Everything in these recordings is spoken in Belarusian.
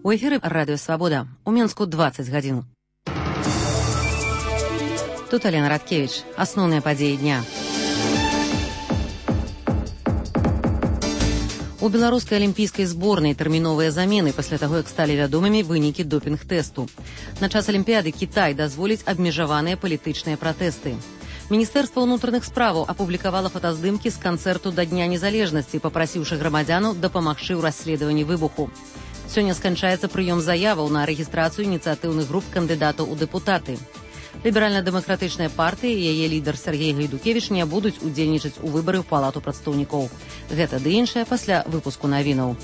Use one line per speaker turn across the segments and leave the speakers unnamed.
У эфіры радыё Свабода. У Мінску 20 гадзін. Тут Алена Радкевіч. Асноўныя падзеі дня. У беларускай алімпійскай зборнай тэрміновыя замены пасля таго, як сталі вядомымі вынікі допінг-тэсту. На час алімпіяды Кітай дазволіць абмежаваныя палітычныя пратэсты. Міністэрства ўнутраных справаў апублікавала фотаздымкі з канцэрту да Дня незалежнасці, папрасіўшы грамадзянаў дапамагчы ў расследаванні выбуху. Сёння сканчаецца прыём заяваў на рэгістрацыю ініцыятыўных груп кандыдатаў у дэпутаты. Ліберальна-дэмакратычная партыя і яе лідар Сергей Гайдукевіч не будуць удзельнічаць у выбары ў палату прадстаўнікоў. Гэта ды іншае пасля выпуску навінаў.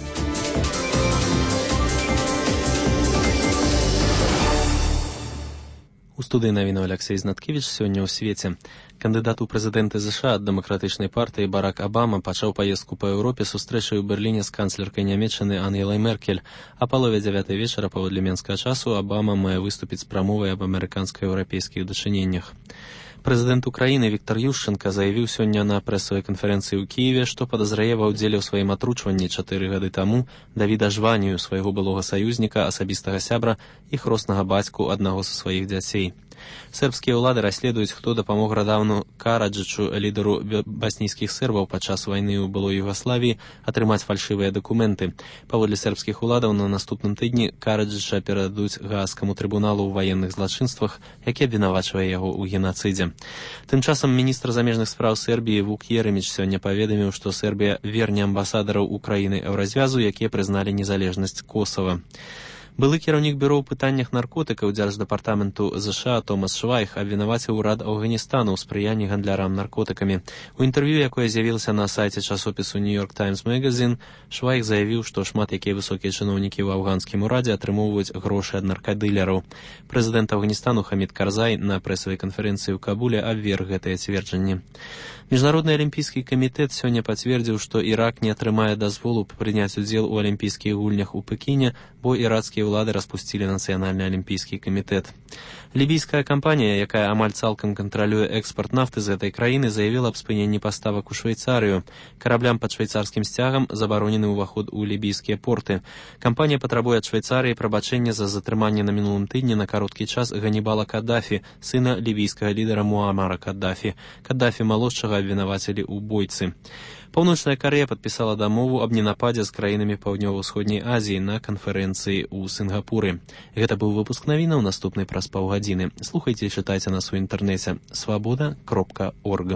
У студыі навінаў Алексей Знаткевіч. Сёння ў свеце. Кандыдат у прэзідэнты ЗША ад дэмакратычнай партыі Барак Абама пачаў паездку па Еўропе сустрэчай у Берліне з канцлеркай Нямецчыны Ангелай Меркель. А палове 9 вечара паводле менскага часу Абама мае выступіць з прамовай аб амерыканска-еўрапейскіх дачыненнях. Прэзідэнт Украіны Віктор Ющенка заявіў сёння на прэсавай канферэнцыі ў Кіеве, што падазрае ва ўдзеле ў сваім атручванні 4 гады таму Давіда Жванію, свайго былога саюзніка, асабістага сябра і хроснага бацьку аднаго са сваіх дзяцей. Сербскія ўлады расследуюць, хто дапамог Радавну Караджычу, лідару баснійскіх сербаў падчас вайны ў былой Югаславіі, атрымаць фальшывыя дакументы. Паводле сербскіх уладаў на наступным тыдні Караджыча перададуць Гаагскаму трыбуналу ў ваенных злачынствах, які абвінавачвае яго ў генацыдзе. Тым часам міністр замежных спраў Сербіі Вук Ерэміч сёння паведаміў, што Сербія верне амбасадараў Украіны Еўразвязу, якія прызналі незалежнасць Косава. Былы кіраўнік бюро ў пытаннях наркотыкаў дзярждэпартаменту ЗША Томас Швайх абвінаваціў урад Афганістану ў спрыянні гандлярам наркотыкамі. У інтэрв'ю, якое з'явілася на сайце часопісу New York Times Magazine, Швайх заявіў, што шмат якія высокія чыноўнікі ў афганскім урадзе атрымоўваюць грошы ад наркадылераў. Прэзідэнт Афганістану Хамід Карзай на прэсавай канферэнцыі ў Кабуле абверг гэтыя цверджанні. Міжнародны алімпійскі камітэт сёння пацвердзіў, што Ірак не атрымае дазволу прыняць удзел у алімпійскіх гульнях у Пекіне, бо іракскія ўлады распусцілі нацыянальны алімпійскі камітэт. Лібійская кампанія, якая амаль цалкам кантралюе экспарт нафты з гэтай краіны, заявіла аб спыненні паставак у Швейцарыю. Караблям пад швейцарскім сцягам забаронены ўваход у лібійскія порты. Кампанія патрабуе ад Швейцарыі прабачэння за затрыманне на мінулым тыдні на кароткі час Ганібала Каддафі, сына лібійскага лідара Муамара Каддафі. Каддафі малодшага абвінавацілі ў бойцы. Паўночная Карэя падпісала дамову аб ненападзе з краінамі Паўднёва-ўсходняй Азіі на канферэнцыі ў Сінгапуры. Гэта быў выпуск навінаў, наступны праз паўгадзіны. Слухайце і чытайце нас у інтэрнэце swaboda.org.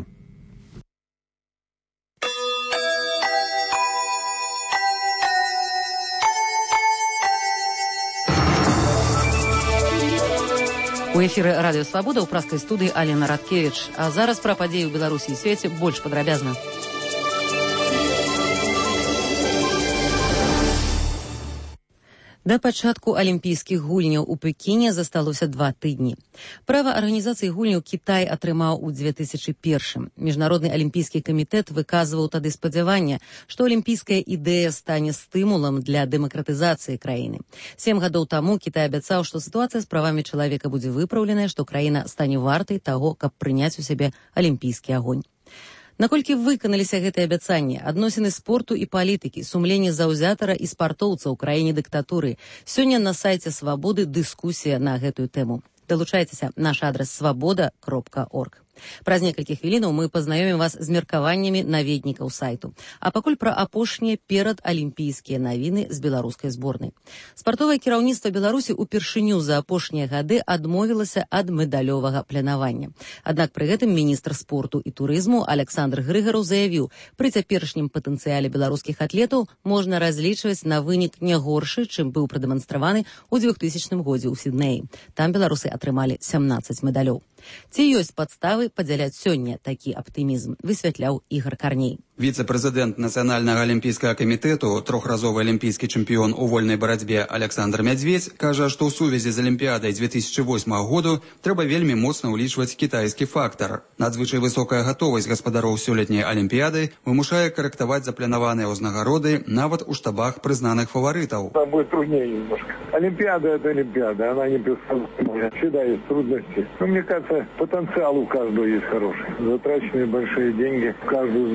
У эфіры радыё Свабода ў праскай студыі Алена Радкевіч. А зараз пра падзеі ў Беларусі і свеце больш падрабязна. Да пачатку алімпійскіх гульняў у Пекіне засталося 2 тыдні. Права арганізацыі гульняў Кітай атрымаў у 2001. Міжнародны алімпійскі камітэт выказваў тады спадзяванне, што алімпійская ідэя стане стымулам для дэмакратызацыі краіны. 7 гадоў таму Кітай абяцаў, што сітуацыя з правамі чалавека будзе выпраўленая, што краіна стане вартай таго, каб прыняць у сябе алімпійскі агонь. Наколькі выканаліся гэтыя абяцанні, адносіны спорту і палітыкі, сумленне заўзятара і спартоўца ў краіне дыктатуры. Сёння на сайце Свабоды дыскусія на гэтую тэму. Далучайцеся, наш адрас swaboda.org. Праз некалькі хвілінаў мы пазнаёмім вас з меркаваннямі наведнікаў сайту. А пакуль пра апошнія перадалімпійскія навіны з беларускай зборнай. Спартовае кіраўніцтва Беларусі упершыню за апошнія гады адмовілася ад медалёвага планавання. Аднак пры гэтым міністр спорту і турызму Александр Грыгараў заявіў, пры цяперашнім патэнцыяле беларускіх атлетаў можна разлічваць на вынік не горшы, чым быў прадэманстраваны ў 2000 годзе ў Сіднеі. Там беларусы атрымалі 17 медалёў. Ці ёсць падставы падзяляць сёння такі аптымізм, высвятляў Ігор Карней.
Віцэ-прэзідэнт Нацыянальнага алімпійскага камітэту, трохразовы алімпійскі чэмпіён у вольнай барацьбе Александр Мядзведзь кажа, што ў сувязі з алімпіядай 2008 году трэба вельмі моцна ўлічваць кітайскі фактар. Надзвычай высокая гатовасць гаспадароў сёлетняй алімпіяды вымушае карэктаваць запланаваныя ўзнагароды нават у штабах прызнаных фаварытаў.
Там будет труднее немножко. Олимпиада – это Олимпиада, она не бесполезна. Всегда есть трудности. Но мне кажется, потенциал у каждого есть хороший. Затраченные большие деньги в каждую сборную.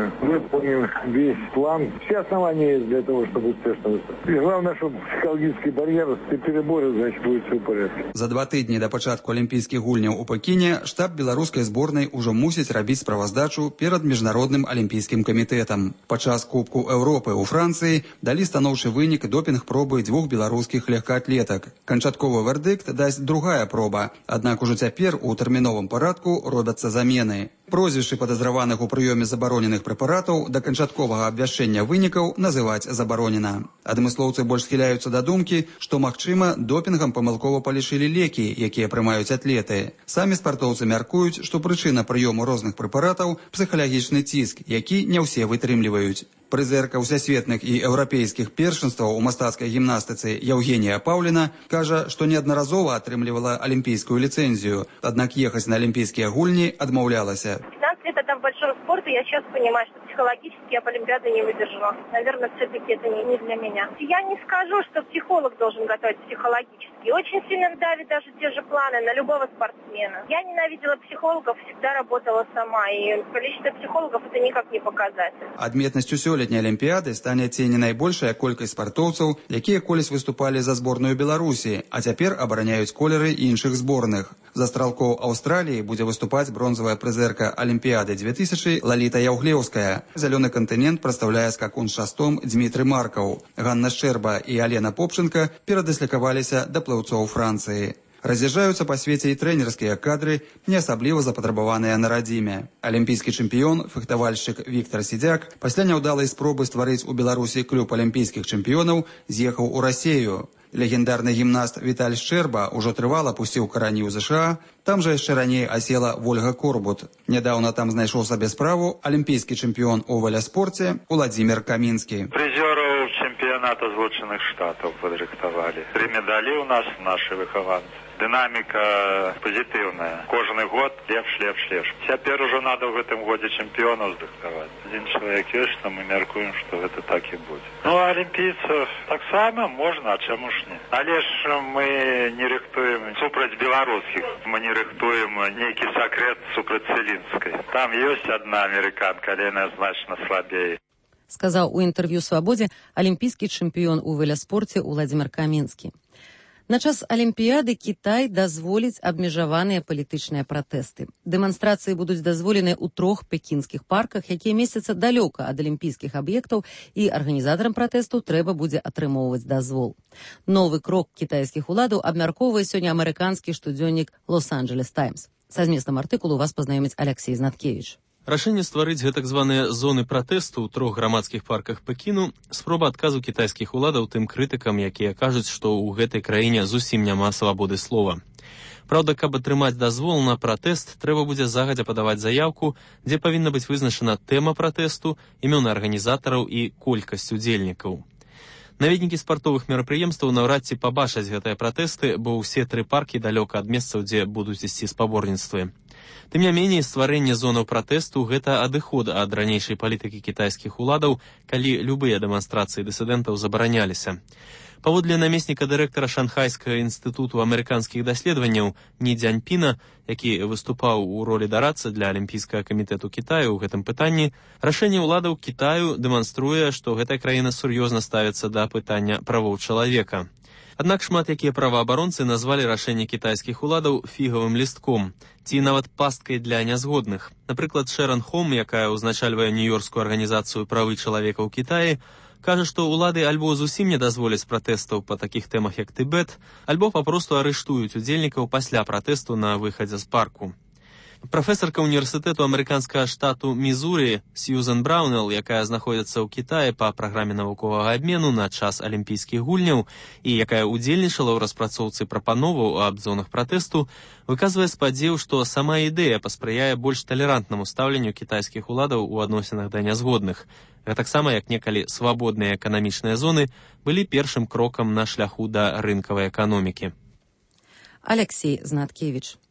мы выполним весь план. Все основания есть для того, чтобы успешно выступить. И главное, чтобы психологический барьер переборы, значит, будет все в порядке.
За 2 тыдні да пачатку алімпійскіх гульняў у Пекіне штаб беларускай зборнай ужо мусіць рабіць справаздачу перад міжнародным алімпійскім камітэтам. Падчас Кубку Еўропы ў Францыі далі станоўчы вынік допінг-пробы 2 беларускіх легкаатлетак. Канчатковы вердыкт дасць другая проба, аднак ужо цяпер у тэрміновым парадку робяцца замены. Прозвішчы падазраваных у прыёме забароненых прэпаратаў да канчатковага абвяшчэння вынікаў называць забаронена. Адмыслоўцы больш схіляюцца да думкі, што, магчыма, допінгам памылкова палічылі лекі, якія прымаюць атлеты. Самі спартоўцы мяркуюць, што прычына прыёму розных прэпаратаў – псіхалагічны ціск, які не ўсе вытрымліваюць. Прызерка ўсясветных і еўрапейскіх першынстваў у мастацкай гімнастыцы Евгения Паўліна кажа, што неаднаразова атрымлівала алімпійскую ліцэнзію, аднак ехаць на алімпійскія гульні адмаўлялася.
15 лет это в большом спорте, я сейчас понимаю, что психологически я по Олимпиаде не выдержу. Наверное, все-таки это не для меня. Я не скажу, что психолог должен готовить психологически. Очень сильно давит даже те же планы на любого спортсмена. Я ненавидела психологов, всегда работала сама, и количество психологов это никак не показатель.
Адметнасцю сёлетняй алімпіяды стане ці не найбольшая колькасць спартоўцаў, якія колісь выступалі за зборную Беларусі, а цяпер абараняюць колеры іншых зборных. За стралкоў Аўстраліі будзе выступаць бронзавая прызерка Алімпіяды 2000 Лаліта Яўглеўская. Зялёны кантынент прадстаўляе скакун з шастом Дмітрый Маркаў. Ганна Шчэрба і Алена Попченка перадаслікаваліся да плыўцоў Францыі. Раз'язджаюцца па свеце і трэнерскія кадры, не асабліва запатрабаваныя на радзіме. Алімпійскі чэмпіён, фехтавальшчык Віктар Сідзяк пасля няўдалай спробы стварыць у Беларусі клуб алімпійскіх чэмпіёнаў з'ехаў у Расею. Легендарны гімнаст Віталь Шчэрба ўжо трывала пусціў карані ў ЗША, там жа яшчэ раней асела Вольга Корбут. Нядаўна там знайшоў сабе справу алімпійскі чэмпіён у веласпорце Уладзімір Камінскі.
Прызёраў чэмпіянату Злучаных Штатаў падрыхтавалі. 3 медалі ў нас нашы выхаванцы. Динамика позитивная. Кожный год лепш. Теперь уже надо в этом годе чемпионов сдыхтовать. Один человек есть, что мы меркуем, что это так и будет. Ну, а олимпийцев так само можно, а чему ж не? Але ж мы не рихтуем супраць белорусских. Мы не рихтуем некий секрет супраць Целинской. Там есть одна американка, але она значно слабее.
Сказаў у інтэрв'ю «Свабодзе» алімпійскі чэмпіён у веласпорце Уладзімір Камінскі. На час Алімпіяды Кітай дазволіць абмежаваныя палітычныя пратэсты. Дэманстрацыі будуць дазволеныя ў 3 пекінскіх парках, якія месцяцца далёка ад алімпійскіх аб'ектаў, і арганізатарам пратэсту трэба будзе атрымоўваць дазвол. Новы крок кітайскіх уладаў абмяркоўвае сёння амерыканскі штодзённік «Лос-Анджелес Таймс». Са зместам артыкулу вас пазнаёміць Алексей Знаткевіч.
Рашэнне стварыць гэтак званыя зоны пратэсту ў 3 грамадскіх парках Пекіну – спроба адказу кітайскіх уладаў тым крытыкам, якія кажуць, што ў гэтай краіне зусім няма свабоды слова. Праўда, каб атрымаць дазвол на пратэст, трэба будзе загадзя падаваць заяўку, дзе павінна быць вызначана тэма пратэсту, імёны арганізатараў і колькасць удзельнікаў. Наведнікі спартовых мерапрыемстваў наўрад ці пабачаць гэтыя пратэсты, бо ўсе 3 паркі далёка ад месцаў, дзе будуць ісці спаборніцтвы. Тым не меней, стварэнне зонаў пратэсту – гэта адыход ад ранейшай палітыкі кітайскіх уладаў, калі любыя дэманстрацыі дысідэнтаў забараняліся. Паводле намесніка дырэктара Шанхайскага інстытуту амерыканскіх даследаванняў Ні Дзяньпіна, які выступаў у ролі дарадцы для Алімпійскага камітэту Кітаю ў гэтым пытанні, рашэнне ўладаў Кітаю дэманструе, што гэтая краіна сур'ёзна ставіцца да пытання правоў чалавека. Аднак шмат якія праваабаронцы назвалі рашэнне кітайскіх уладаў фігавым лістком, ці нават пасткай для нязгодных. Напрыклад, Шэрон Хом, якая ўзначальвае нью-йоркскую арганізацыю правы чалавека ў Кітаі, кажа, што ўлады альбо зусім не дазволяць пратэстаў па такіх тэмах, як Тыбет, альбо папросту арыштуюць удзельнікаў пасля пратэсту на выхадзе з парку. Прафесарка універсітэту амерыканскага штату Мізурі Сьюзан Браунелл, якая знаходзіцца ў Кітаі па праграме навуковага абмену на час алімпійскіх гульняў і якая ўдзельнічала ў распрацоўцы прапановаў аб зонах пратэсту, выказвае спадзеў, што сама ідэя паспрыяе больш талерантнаму стаўленню кітайскіх уладаў у адносінах да нязгодных. Гэтаксама, як некалі свабодныя эканамічныя зоны былі першым крокам на шляху да рынкавай эканомікі.
Алексей Знаткевіч.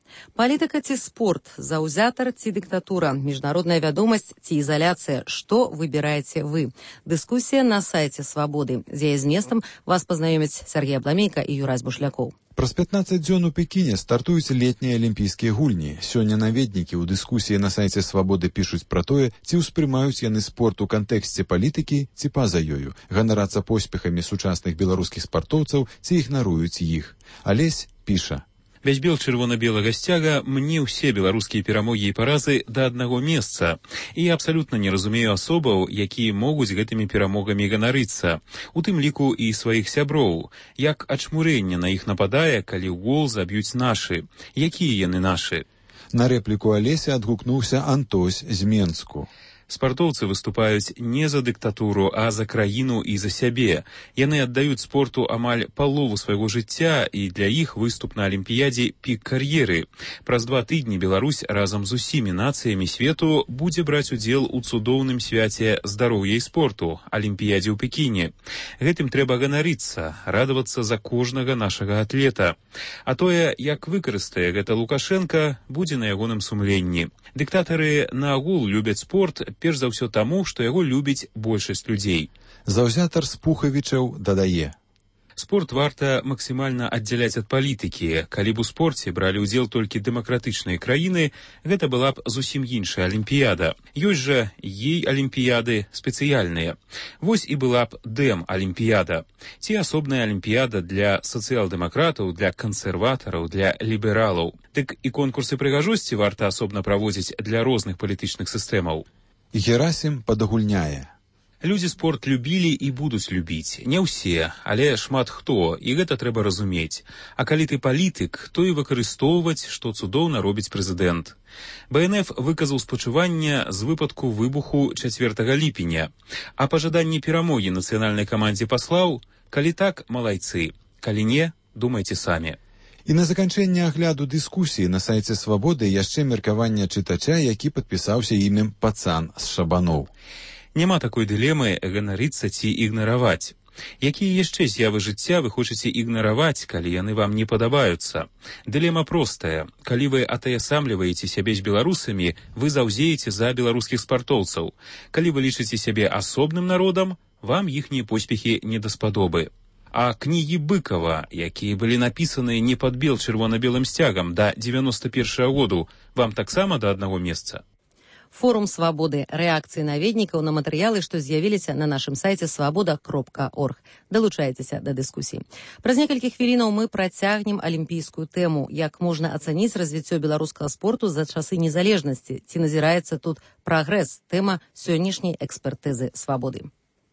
Палітыка ці спорт, заўзятар ці дыктатура, міжнародная вядомасць ці ізаляцыя. Што выбіраеце вы? Дыскусія на сайце Свабоды. З яе зместам вас пазнаёмяць Сергей Абламейка і Юрась Бушлякоў.
Праз 15 дзён у Пекіне стартуюць летнія алімпійскія гульні. Сёння наведнікі ў дыскусіі на сайце Свабоды пішуць пра тое, ці ўспрымаюць яны спорт у кантэксце палітыкі, ці па-за ёю, ганарацца поспехамі сучасных беларускіх спартоўцаў, ці ігнаруюць іх. Алесь піша.
Весь бел чырвона-белага сцяга мне ўсе беларускія перамогі і паразы да аднаго месца. І я абсалютна не разумею асобаў, якія могуць гэтымі перамогамі ганарыцца. У тым ліку і сваіх сяброў. Як ачмурэнне на іх нападае, калі ў гол заб'юць нашы. Якія яны нашы?
На рэпліку Алеся адгукнуўся Антось з Менску.
Спартоўцы выступаюць не за дыктатуру, а за краіну і за сябе. Яны аддаюць спорту амаль палову свайго жыцця, і для іх выступ на алімпіядзе пік кар'еры. Праз 2 тыдні Беларусь разам з усімі нацыямі свету будзе браць удзел у цудоўным свяце здароўя і спорту, алімпіядзе ў Пекіне. Гэтым трэба ганарыцца, радавацца за кожнага нашага атлета. А тое, як выкарыстае гэта Лукашенка, будзе на ягоным сумленні. Дыктатары наогул любяць спорт, перш за ўсё таму, што яго любіць большасць людзей.
Заўзятар Спухавічаў дадае.
Спорт варта максімальна аддзяляць ад палітыкі. Калі б у спорце бралі ўдзел толькі дэмакратычныя краіны, гэта была б зусім іншая алімпіяда. Ёсць жа ей алімпіяды спецыяльныя. Вось і была б дэм-алімпіяда. Ці асобная алімпіяда для сацыял-дэмакратаў, для кансерватараў, для лібералаў. Дык і конкурсы прыгажосці варта асобна праводзіць для розных палітычных сістэмаў.
Герасім падагульняе.
Людзі спорт любілі і будуць любіць. Не ўсе, але шмат хто, і гэта трэба разумець. А калі ты палітык, то і выкарыстоўваць, што цудоўна робіць прэзідэнт. БНФ выказаў спачуванне з выпадку выбуху 4 ліпеня. А пажаданні перамогі нацыянальнай камандзе паслаў? Калі так, малайцы. Калі не, думайце самі.
І на заканчэнне агляду дыскусіі на сайце Свабоды яшчэ меркаванне чытача, які падпісаўся імем Пацан з Шабаноў.
Няма такой дылемы ганарыцца ці ігнараваць. Якія яшчэ з'явы жыцця вы хочаце ігнараваць, калі яны вам не падабаюцца? Дылема простая. Калі вы атаясамліваеце сябе з беларусамі, вы заўзееце за беларускіх спартоўцаў. Калі вы лічыце сябе асобным народам, вам іхнія поспехі не даспадобы. А кнігі Быкова, якія былі напісаны не пад бел чырвона-белым сцягам да 91-го году, вам таксама да аднаго месца?
Форум Свабоды. Рэакцыі наведнікаў на матэрыялы, што з'явіліся на нашым сайце swaboda.org. Далучайцеся да дыскусіі. Праз некалькі хвілінаў мы працягнем алімпійскую тэму. Як можна ацаніць развіццё беларускага спорту за часы незалежнасці? Ці назіраецца тут прагрэс? Тэма сённяшняй экспертызы Свабоды.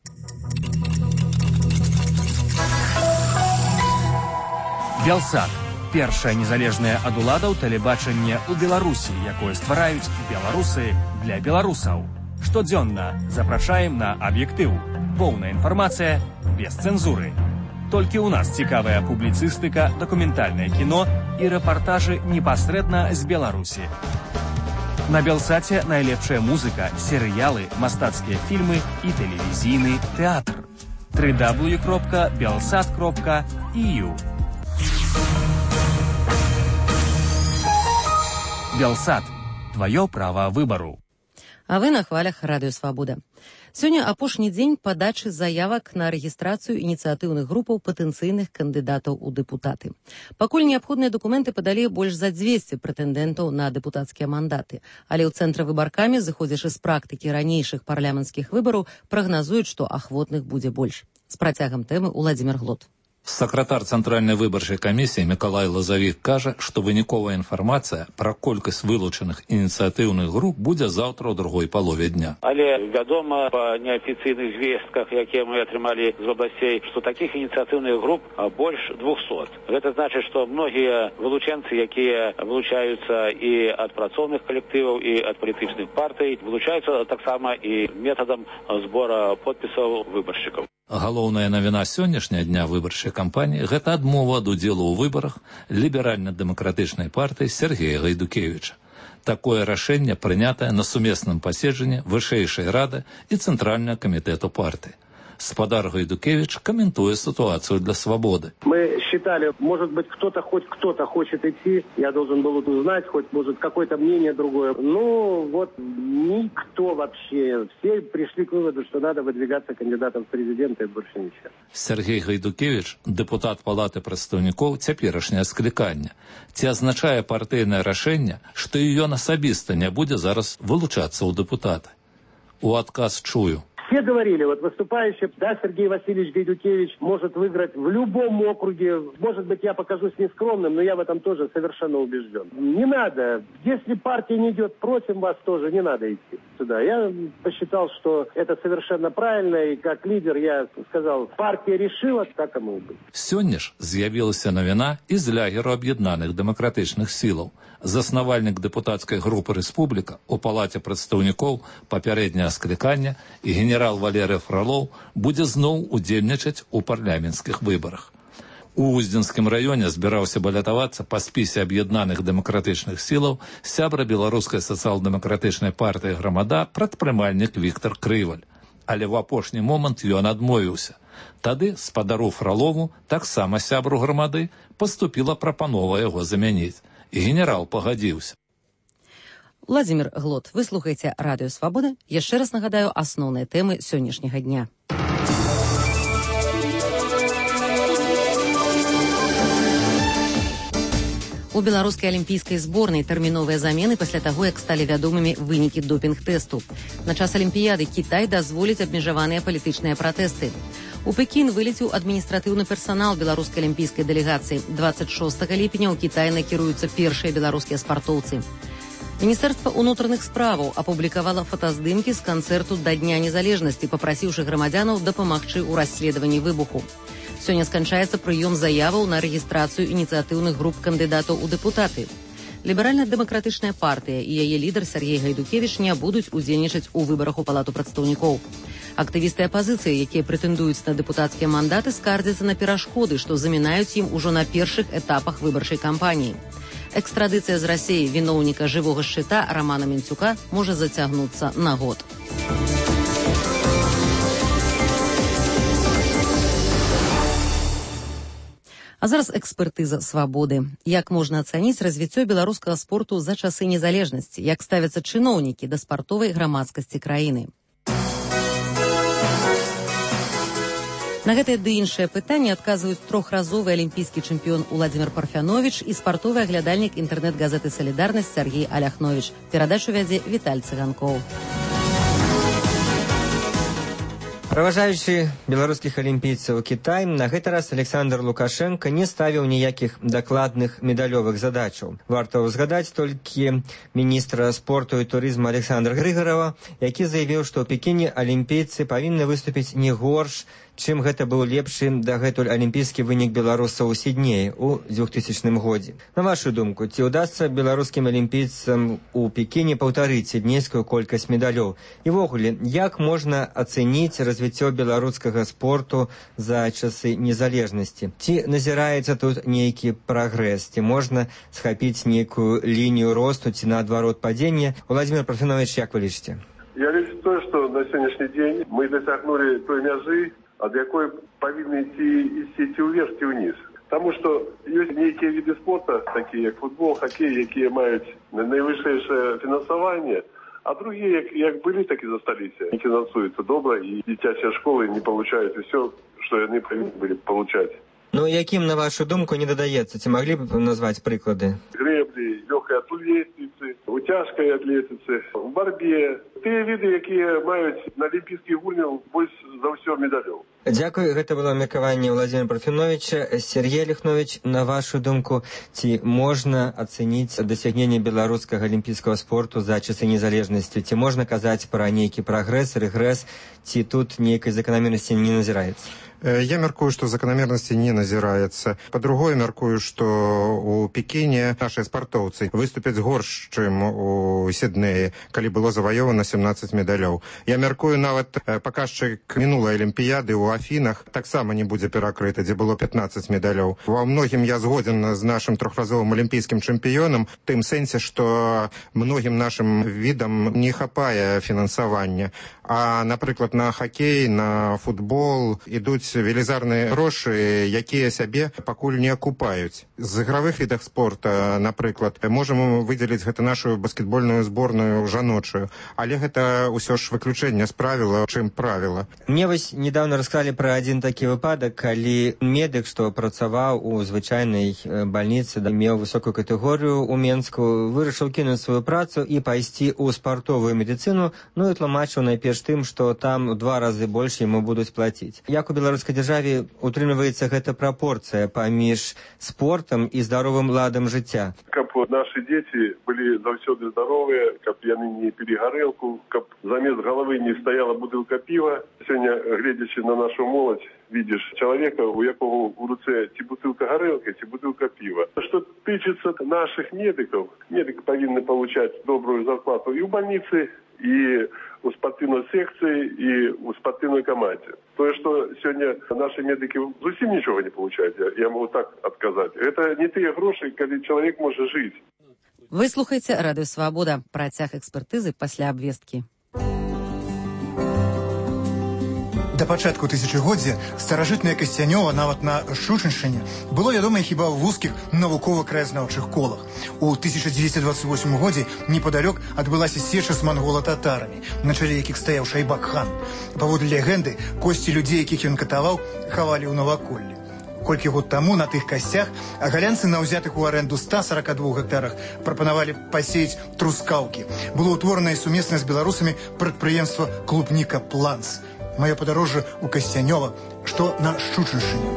Белсат. Першае незалежнае ад уладаў тэлебачанне ў Беларусі, якое ствараюць беларусы для беларусаў. Штодзённа запрашаем на аб'ектыў. Поўная інфармацыя без цэнзуры. Толькі ў нас цікавая публіцыстыка, дакументальнае кіно і рэпартажы непасрэдна з Беларусі. На Белсаце найлепшая музыка, серыялы, мастацкія фільмы і тэлевізійны тэатр. www.belsat.eu Белсат. Твоё право выбору.
А вы на хвалях Радыё Свабода. Сёння апошні дзень падачы заявак на рэгістрацыю ініцыятыўных групаў патэнцыйных кандыдатаў у дэпутаты. Пакуль неабходныя дакументы падалі больш за 200 прэтэндэнтаў на дэпутацкія мандаты. Але ў цэнтры выбаркамі, зыходзячы з практыкі ранейшых парламенцкіх выбараў, прагназуюць, што ахвотных будзе больш. З працягам тэмы Уладзімір Глот.
Сакратар Цэнтральнай выбарчай камісіі Мікалай Лазавік кажа, што выніковая інфармацыя пра колькасць вылучаных ініцыятыўных груп будзе заўтра ў другой палове дня.
Але вядома па неафіцыйных звестках, якія мы атрымалі з областей, што такіх ініцыятыўных груп больш 200. Гэта значыць, што многія вылучэнцы, якія вылучаюцца і ад працоўных калектываў, і ад палітычных партый, вылучаюцца таксама і метадам збора подпісаў выбаршчыкаў.
Галоўная навіна сённяшняга дня выбарчай кампаніі – гэта адмова ад удзелу ў выбарах ліберальна-дэмакратычнай партыі Сергея Гайдукевіча. Такое рашэнне прынятае на сумесным паседжанні Вышэйшай рады і Цэнтральнага камітэту партыі. Спадар Гайдукевич каментуе сітуацыю для Свабоды.
Мы считали, может быть, хоть кто-то хочет идти, я должен был узнать, хоть, может, какое-то мнение другое. Ну, вот никто вообще. Все пришли к выводу, что надо выдвигаться кандидатом в президенты и больше ничего.
Сергей Гайдукевич, депутат Палаты прадстаўнікоў цяперашняе склікання. Ці азначае партыйнае рашэнне, што і ён асабіста не будзе зараз вылучацца ў дэпутаты? У адказ чую.
Все говорили, вот выступающие, да, Сергей Васильевич Гайдукевич может выиграть в любом округе. Может быть, я покажусь нескромным, но я в этом тоже совершенно убежден. Не надо. Если партия не идет, просим вас тоже, не надо идти сюда. Я посчитал, что это совершенно правильно, и как лидер я сказал, партия решила, так оно и будет.
Сёння ж з'явілася навіна і з лягеру аб'яднаных дэмакратычных сілаў. Заснавальнік дэпутацкай групы «Рэспубліка» у Палаце прадстаўнікоў папярэдняе склікання і генерал Валерый Фролов будзе зноў удзельнічаць у парламенцкіх выбарах. У Уздзенскім раёне збіраўся балятавацца па спісе аб'яднаных дэмакратычных сілаў сябра беларускай сацыял-дэмакратычнай партыі «Грамада» прадпрымальнік Віктор Крываль. Але ў апошні момант ён адмовіўся. Тады спадару Фролову, таксама сябру «Грамады», паступіла прапанова яго замяніць. І генерал пагадзіўся.
Владзімір Глот, вы слухаеце Радыё Свабода. Яшчэ раз нагадаю асноўныя тэмы сённяшняга дня. У беларускай алімпійскай зборнай тэрміновыя замены пасля таго, як сталі вядомымі вынікі допінг-тэсту. На час алімпіяды Кітай дазволіць абмежаваныя палітычныя пратэсты. У Пекін вылеціў адміністратыўны персанал беларускай алімпійскай дэлегацыі. 26 ліпеня ў Кітай накіруюцца першыя беларускія спартоўцы. Міністэрства ўнутраных справаў апублікавала фотаздымкі з канцэрту да Дня незалежнасці, папрасіўшы грамадзянаў дапамагчы ў расследаванні выбуху. Сёння сканчаецца прыём заяваў на рэгістрацыю ініцыятыўных груп кандыдатаў у дэпутаты. Ліберальна-дэмакратычная партыя і яе лідар Сергей Гайдукевич не будуць удзельнічаць у выбарах у Палату прадстаўнікоў. Актывісты апазіцыі, якія прэтэндуюць на дэпутацкія мандаты, скардзяцца на перашкоды, што замінаюць ім ужо на першых этапах выбарчай кампаніі. Экстрадыцыя з Расіі віноўніка жывога шчыта Рамана Мінцюка можа зацягнуцца на год. А зараз экспертыза «Свабоды». Як можна ацаніць развіццё беларускага спорту за часы незалежнасці? Як ставяцца чыноўнікі да спартовай грамадскасці краіны? На гэтае ды іншае пытанне адказваюць трохразовы алімпійскі чэмпіён Уладзімір Парфяновіч і спартовы аглядальнік інтэрнэт-газеты «Салідарнасць» Сергей Аляхновіч. Перадачу вядзе Віталь Цыганкоў.
Праважаючы беларускіх алімпійцаў у Кітай, на гэты раз Александр Лукашенко не ставіў ніякіх дакладных медалёвых задачаў. Варта ўзгадаць толькі міністра спорту і турызму Александра Грыгарова, які заявіў, што ў Пекіне алімпійцы павінны выступіць не горш, чым гэта быў лепшы дагэтуль алімпійскі вынік беларусаў у Сіднеі ў 2000 годзе. На вашу думку, ці ўдасца беларускім алімпійцам у Пекіне паўтарыць сіднейскую колькасць медалёў? І ввогуле, як можна ацэніць развіццё беларускага спорту за часы незалежнасці? Ці назіраецца тут нейкі прагрэс? Ці можна схапіць нейкую лінію росту, ці наадварот падзення? Владзімір Парфянович, як вы лічыце?
Я лічу то, што на сённяшні дзень мы дасягнулі той мяжы, ад якой павінны ісці ўверх ці ўніз. Таму што ёсць нейкія віды спорта, такія як футбол, хакей, якія маюць найвышэйшае фінансаванне, а другія, як былі, так і засталіся. Не фінансуюцца добра, і дзіцячыя школы не получаюць усё, што яны павінны былі получаць.
Ну, якім, на вашу думку, не дадаецца? Ці маглі б назваць прыклады?
Грэблі, лёгкай атлетыцы, у цяжкай атлетыцы, у барбе. Тыя віды, якія маюць на алімпійскіх гульнях больш за ўсё медалёў.
Дзякуй, гэта было меркаванне Владзіміра Парфяновича. Сергей Аляхнович, на вашу думку, ці можна ацэніць дасягненне беларускага алімпійскага спорту за часы незалежнасці? Ці можна казаць пра нейкі прагрэс, рэгрэс, ці тут нейкай заканамернасці не назіраецца?
Я мяркую, што заканамернасці не назіраецца. Па-другое, мяркую, што у Пекіне нашыя спартоўцы выступяць горш, чым у Сіднеі, калі было заваёвана 17 медалёў. Я мяркую, нават паказчык мінулай алімпіяды ў Афінах таксама не будзе перакрыта, дзе было 15 медалёў. Ва многім я згоден з нашым трохразовым алімпійскім чэмпіёнам, тым сэнсе, што многім нашым відам не хапае фінансавання. А, напрыклад, на хакей, на футбол ідуць велізарныя грошы, якія сябе пакуль не акупаюць. З ігравых відах спорта, напрыклад, можам выдзеліць гэта нашу баскетбольную зборную жаночую, але гэта ўсё ж выключэнне з правіла, чым правіла.
Мне вось недавно расказалі пра адзін такі выпадак, калі медык, што працаваў у звычайнай бальніцы, меў высокую катэгорыю ў Менску, вырашыў кінуць сваю працу і пайсці ў спартовую медыцыну, ну і тлумачыў найперш тым, што там 2 разы больш яму будуць плаціць. Як у беларускай дзяржаве утрымліваецца гэта прапорцыя паміж спортам і здаровым ладам жыцця?
Каб нашы дзеці былі заўсёды здаровыя, каб яны не пілі гарэлку, каб замест галавы не стаяла бутылка піва. Сёння, гледзячы на нашу моладзь, видишь человека, у якого у руце ці бутылка гарэлкі, ці бутылка пива. Что тычыцца наших медиков, медики повинны получать добрую зарплату и в больнице, и у спортивной секции, и у спортивной команде. То, что сегодня наши медики зовсім ничего не получают, я могу так отказать. Это не те гроши, когда человек может жить.
Вы слухаеце Радыё Свабода. Працяг экспертызы пасля абвесткі.
Да пачатку тысячагоддзя старажытнае Касцянёва нават на Шучыншчыне было вядома хіба ў вузкіх навукова-краязнаўчых колах. У 1928 годзе непадалёк адбылася сеча з мангола-татарамі, на чале якіх стаяў Шайбак-хан. Паводле легенды, косці людзей, якіх ён катаваў, хавалі ў наваколлі. Колькі год таму на тых касцях агалянцы на ўзятых у арэнду 142 гектарах прапанавалі пасеяць трускаўкі. Было ўтворанае сумесна з беларусамі прадпрыемства «Клубніка Планс». Мое падарожжа у Касцянёва, што на Шчучыншчыне.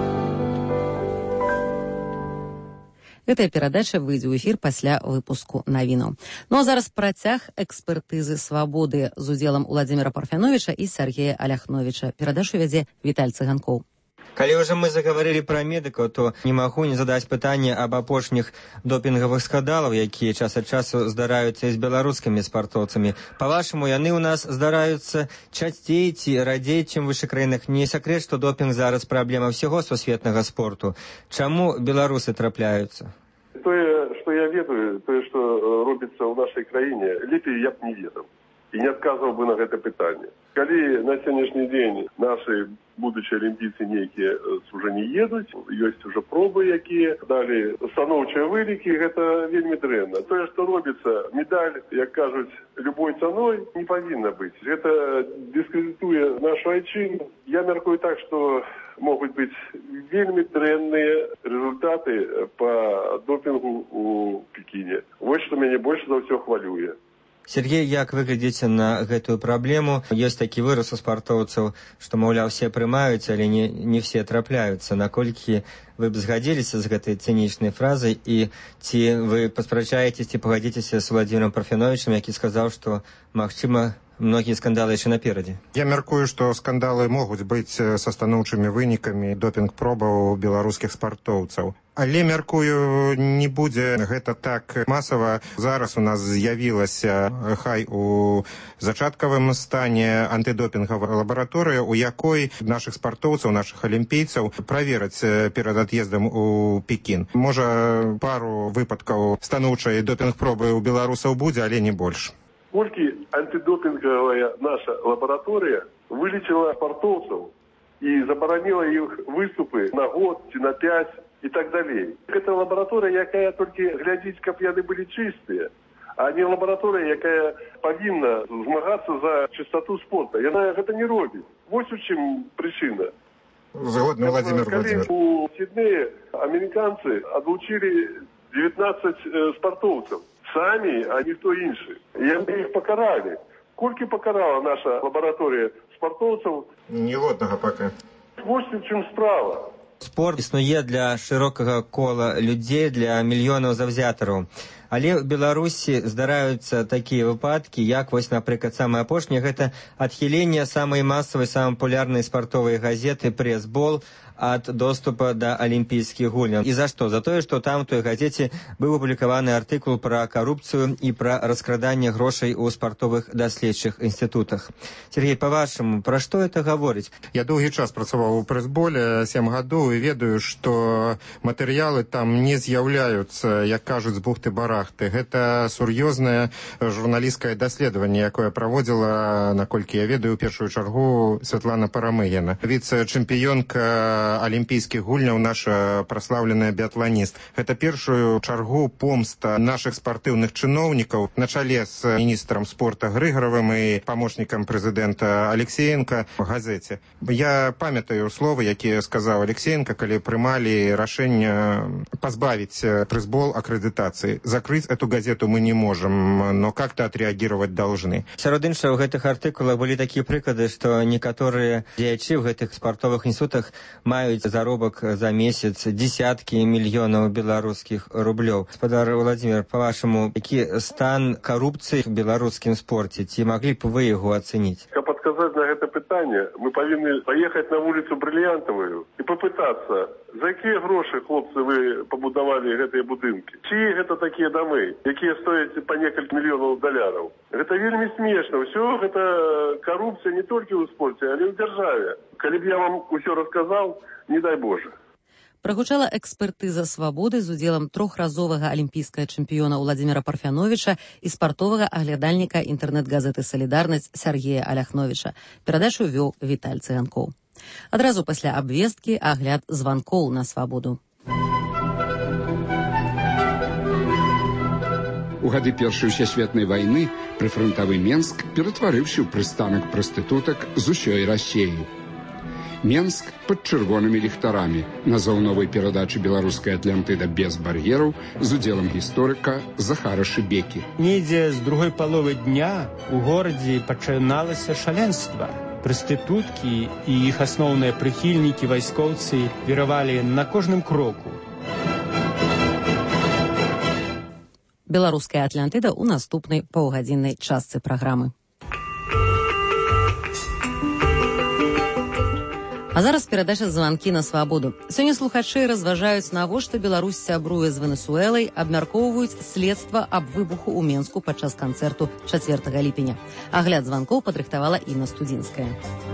Гэтая перадача выйдзе ў эфір пасля выпуску навінаў. Ну а зараз працяг экспертызы «Свабоды» з удзелам Уладзіміра Парфяновіча і Сергея Аляхновіча. Перадачу вядзе Віталь Цыганкоў.
Калі ўжо мы заговорили пра медыкаў, то не магу не задаць пытанне аб апошніх допінгавых скандалаў, якія час ад часу здараюцца і з беларускімі спартоўцамі. Па-вашаму, яны ў нас здараюцца часцей ці радзей, чым у вышэй краінах? Не сакрэт, што допінг зараз праблема ўсяго сусветнага спорту. Чаму беларусы трапляюцца?
Тое, што я ведаю, тое, што робіцца ў нашай краіне, лепей я б не ведаў і не адказваў бы на гэта пытанне. Калі на сённяшні дзень нашы будучыя алімпійцы нейкія уже не едуць, ёсць уже пробы, якія далі станоўчыя вынікі, гэта вельмі дрэнна. Тое, што робіцца, медаль, як кажуць, любой цаной, не павінна быць. Гэта дыскрэдытуе нашу айчыну. Я мяркую так, што могуць быць вельмі дрэнныя результаты па допінгу у Пекіне. Вось што мяне больш за ўсё хвалюе.
Сергей, як вы глядзіце на гэтую праблему? Ёсць такі выраз у спартоўцаў, што, маўляў, все прымаюць, але не все трапляюцца. Наколькі вы б згадзіліся з гэтай цынічнай фразай, і ці вы паспрачаецеся, ці пагадзіцеся з Уладзімірам Парфяновічам, які сказаў, што, магчыма, многія скандалы яшчэ наперадзе?
Я мяркую, што скандалы могуць быць са станоўчымі вынікамі допінг-пробаў беларускіх спартоўцаў. Але, мяркую, не будзе гэта так масава. Зараз у нас з'явілася, хай у зачаткавым стане, антыдопінгавая лабараторыя, у якой нашых спартоўцаў, нашых алімпійцаў правераць перад ад'ездам у Пекін. Можа, пару выпадкаў станоўчай допінг-пробы ў беларусаў будзе, але не больш.
Колькі антидопинговая наша лаборатория вылечила спортовцев и заборонила их выступы на год, на 5 и так далее. Это лаборатория, якая только глядеть, как яны были чистые, а не лаборатория, якая повинна змагаться за чистоту спорта. Яна это не робит. Вот в чем причина.
Згодны, Владимир Владимирович.
У Сиднея американцы отлучили 19 спортовцев. Сами, а ніхто інший. Яны їх покарали. Колькі покарала наша лабораторія спартовців?
Ні одного пока.
Ось в чим справа.
Спорт існуе для шырокага кола людзей, для мільёнаў заўзятараў. Але в Беларусі здараюцца такія выпадкі, як вось, напрыклад, самае апошняе, гэта адхіленне самай масавай, самай папулярнай спартовай газеты «Пресс-бол» ад доступа да алімпійскіх гульняў. І за што? За тое, што там у той газеце быў апублікаваны артыкул пра карупцыю і пра раскраданне грошай у спартовых даследчых інстытутах. Сергей, па-вашаму, пра што это гаворыць?
Я доўгі час працаваў у прэс-боле, 7 гадоў, і ведаю, што матэрыялы там не з'яўляюцца, як кажуць, з бухты-барахты. Гэта сур'ёзнае журналісцкае даследаванне, якое праводзіла, наколькі я ведаю, у першую чаргу Святлана Парамыгіна. Віцэ-чэмпіёнка алімпійскіх гульняў, наша праслаўленая біятланіст. Гэта першую чаргу помста нашых спартыўных чыноўнікаў на чале з міністрам спорта Грыгаравым і памочнікам прэзідэнта Алексеенка в газеце. Я памятаю словы, якія сказаў Алексеенка, калі прымалі рашэнне пазбавіць пресс-бол акрэдытацыі. Закрыць эту газету мы не можем, но как-то отреагировать должны.
Сярод іншага, у гэтых артыкулах былі такія прыклады, што некаторыя дзеячы ў гэтых спартовых інстытутах маюць заробак за месяц десяткі мільёнаў беларускіх рублёў. Гаспадар Владимир, па-вашаму, які стан карупцыі в беларускім спорце? Ці маглі б вы яго ацэніць?
Каб адказаць на гэта пытанне, мы павінны паехаць на вуліцу Брыльянтавую і папытацца, за якія грошы, хлопцы, вы пабудавалі гэтыя будынкі? Чые гэта такія дамы, якія стояць па некалькі мільёнаў даляраў? Гэта вельмі смешна. Ўсё гэта карупцыя не толькі ў спорце, але ў дзяржаве. Калі б я вам усё расказаў, не дай Боже.
Прагучала экспертыза «Свабоды» з удзелам трохразовага алімпійскага чэмпіёна Владзіміра Парфяновіча і спартовага аглядальніка інтэрнэт-газеты «Салідарнасць» Сергея Аляхновіча. Перадачу вёў Віталь Цыганкоў. Адразу пасля абвесткі агляд званкоў на «Свабоду».
У гады Першай сусветнай вайны прыфрантавы Менск ператварыўся ў прыстанак прастытутак з усёй Расіі. Менск пад чырвонымі ліхтарамі назваў новай перадачы беларускай Атлантыда без бар'ераў з удзелам гісторыка Захара Шыбекі.
Недзе з другой паловы дня у горадзе пачыналася шаленства. Прастытуткі і іх асноўныя прыхільнікі вайскоўцы віравалі на кожным кроку.
Беларуская Атлантыда ў наступнай паўгадзіннай частцы праграмы. А зараз перадача «Званкі на свабоду». Сёння слухачы разважаюць, навошта Беларусь сябруе з Венесуэлай, абмяркоўваюць следства аб выбуху ў Менску падчас канцэрту 4 ліпеня. Агляд званкоў падрыхтавала Інна Студзінская.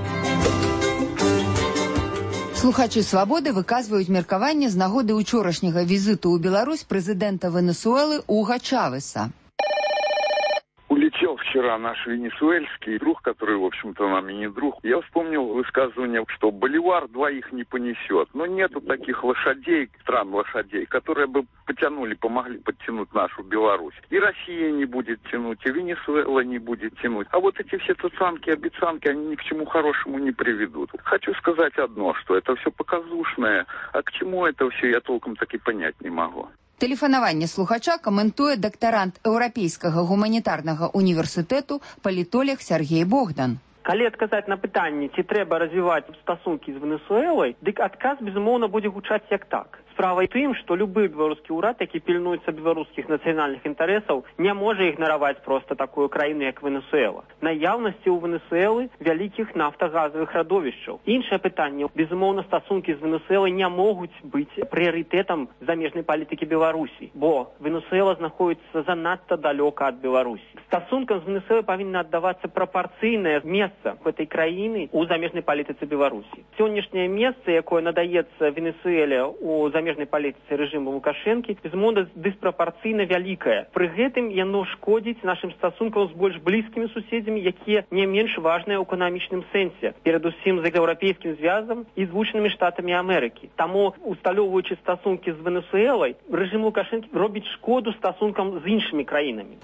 Слухачы «Свабоды» выказваюць меркаванне з нагоды учорашняга візіту ў Беларусь прэзідэнта Венесуэлы Уго Чавеса.
Улетел вчера наш венесуэльский друг, который, в общем-то, нам и не друг. Я вспомнил высказывание, что боливар двоих не понесет. Но нету таких лошадей, стран лошадей, которые бы потянули, помогли подтянуть нашу Беларусь. И Россия не будет тянуть, и Венесуэла не будет тянуть. А вот эти все цацанки, обецанки, они ни к чему хорошему не приведут. Хочу сказать одно, что это все показушное, а к чему это все я толком так и понять не могу.
Тэлефанаванне слухача каментуе дактарант Еўрапейскага гуманітарнага універсітэту палітолог Сергей Богдан.
Калі адказаць на пытанне, ці трэба развіваць стасункі з Венесуэлай, дык адказ, безумоўна, будзе гучаць як так. Справа ў тым, што любы беларускі ўрад, які пільнуецца беларускіх нацыянальных інтарэсаў, не можа ігнараваць проста такую краіну, як Венесуэла. Наяўнасці ў Венесуэлы вялікіх нафтагазавых радовішчаў. Іншае пытанне, безумоўна, стасункі з Венесуэлай не могуць быць прыярытэтам замежнай палітыкі Беларусі, бо Венесуэла знаходіцца занадта далёка ад Беларусі. Стасункам з Венесуэлай павінна аддавацца прапарцыйнае месца гэтай краіны ў замежнай палітыцы Беларусі. Сённяшняе месца, якое надаецца Венесуэле ў замежнай палітыцы рэжыму Лукашэнкі, безумоўна, дыспрапарцыйна вялікае. Пры гэтым яно шкодзіць нашым стасункам з больш блізкімі суседзямі, якія не менш важныя ў эканамічным сэнсе, перадусім з еўрапейскім звязам і Злучанымі Штатамі Амерыкі. Таму, усталёўваючы стасункі з Венесуэлай, рэжым Лукашэнкі робіць шкоду стасункам з іншымі краінамі.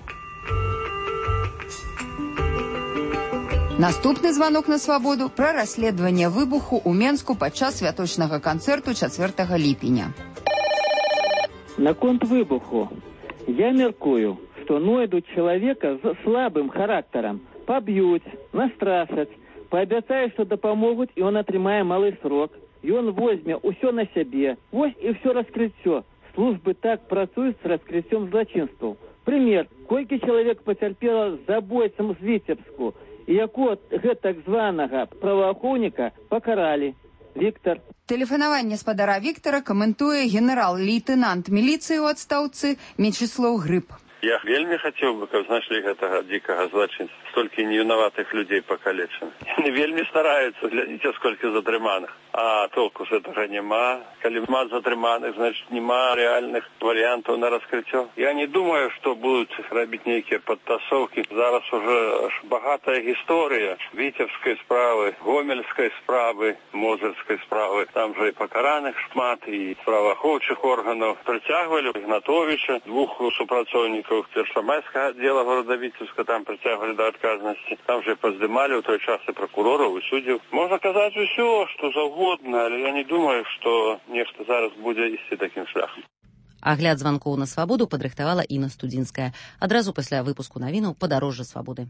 Наступны званок на свабоду пра расследаванне выбуху ў Менску падчас святочнага канцэрту 4 ліпеня.
Наконт выбуху. Я меркую, што найдуць чалавека з слабым характарам, паб'юць, настрашаць, паабяцаюць, што дапамогуць, і ён атрымае малы срок. Ён возьме ўсё на сябе. Вось і ўсё раскрыццё. службы так працуюць з раскрыццём злачынстваў. Пример. Колькі чалавек пацярпела забойцам з Віцебску, і якого гэтак званага праваахоўніка пакаралі. Віктор.
Тэлефанаванне спадара Віктара каментуе генерал-лейтэнант міліцыі ў адстаўцы Мечыслаў Грыб.
Я вельмі хацеў бы, каб знайшлі гэтага дзікага злачынца. Столькі невінаватых людзей пакалечаных. Яны вельмі стараюцца, глядзіце, сколькі затрыманых. А толку з гэтага няма. Калі няма затрыманых, значит, няма рэальных варыянтаў на раскрыццё. Я не думаю, што будуць рабіць нейкія падтасоўкі. Зараз уже багатая гісторыя Віцебскай справы, Гомельскай справы, Мозырскай справы. Там же і пакараных шмат, і праваахоўчых органаў. Прыцягвалі Ігнатовіча, двух супрацоўнікаў Першамайскага аддзела горада Віцебска, там прыцягвалі да адказнасці. Там же паздымалі ў той час і пракурораў, і суддзяў. Можна казаць усё, што заўгодна, але я не думаю, што нешта зараз будзе ісці такім шляхам.
Агляд званкоў на свабоду падрыхтавала Інна Студзінская. Адразу пасля выпуску навінаў «Падарожжа свабоды».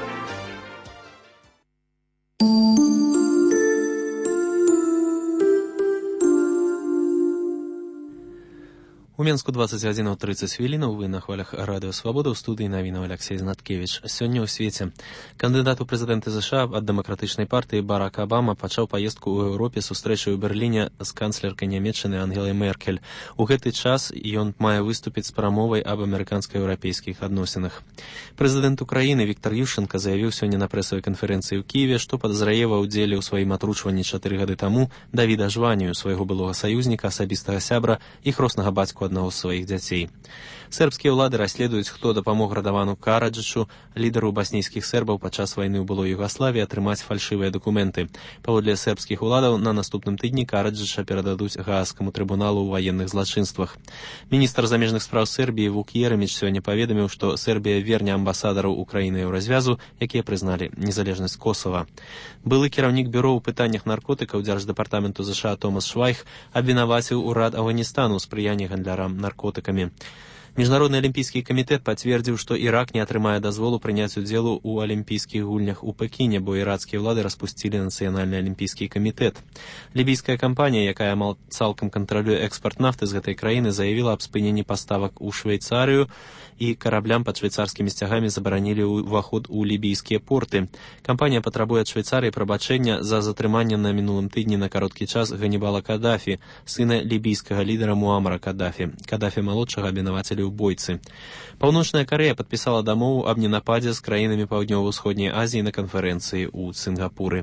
У Менску 21:30 хвілінаў, вы на хвалях радыё Свабода, ў студыі навінаў Алексей Знаткевіч. Сёння ў свеце кандыдат у прэзідэнты ЗША ад дэмакратычнай партыі Барак Абама пачаў паездку ў Еўропе сустрэчу ў Берліне з канцлеркай Нямецчыны Ангелай Меркель. У гэты час ён мае выступіць з прамовай аб амерыканска-еўрапейскіх адносінах. Прэзідэнт Украіны Віктор Ющенка заявіў сёння на прэсавай канферэнцыі ў Кіеве, што падазрае ва ўдзеле ў сваім атручванні 4 гады таму Давіда Жванію, свайго былога саюзніка, асабістага сябра і хроснага бацьку аднаго з сваіх дзяцей. Сербскія ўлады расследуюць, хто дапамог Радавану Караджычу, лідару баснійскіх сербаў падчас вайны ў былой Югаславіі, атрымаць фальшывыя дакументы. Паводле сербскіх уладаў, на наступным тыдні Караджыча перададуць Гаагскаму трыбуналу ў ваенных злачынствах. Міністр замежных спраў Сербіі Вук Ереміч сёння паведаміў, што Сербія верне амбасадараў Украіны Еўразвязу, якія прызналі незалежнасць Косава. Былы кіраўнік бюро ў пытаннях наркотыкаў Дзярждэпартаменту ЗША Томас Швайх абвінаваціў урад Афганістана ў спрыянні гандлярам наркотыкамі. Міжнародны алімпійскі камітэт пацвердзіў, што Ірак не атрымае дазволу прыняць удзелу ў алімпійскіх гульнях у Пекіне, бо іракскія ўлады распусцілі нацыянальны алімпійскі камітэт. Лібійская кампанія, якая амаль цалкам кантралюе экспарт нафты з гэтай краіны, заявіла аб спыненні паставак у Швейцарыю, і караблям пад швейцарскімі сцягамі забаранілі ўваход у лібійскія порты. Кампанія патрабуе ад Швейцарыі прабачэння за затрыманне на мінулым тыдні на кароткі час Ганібала Кадафі, сына лібійскага лідара Муамара Кадафі. Кадафі-малодшага абвінавацілі ў бойцы. Паўночная Карэя падпісала дамову аб ненападзе з краінамі Паўднёва-ўсходняй Азіі на канферэнцыі ў Сінгапуры.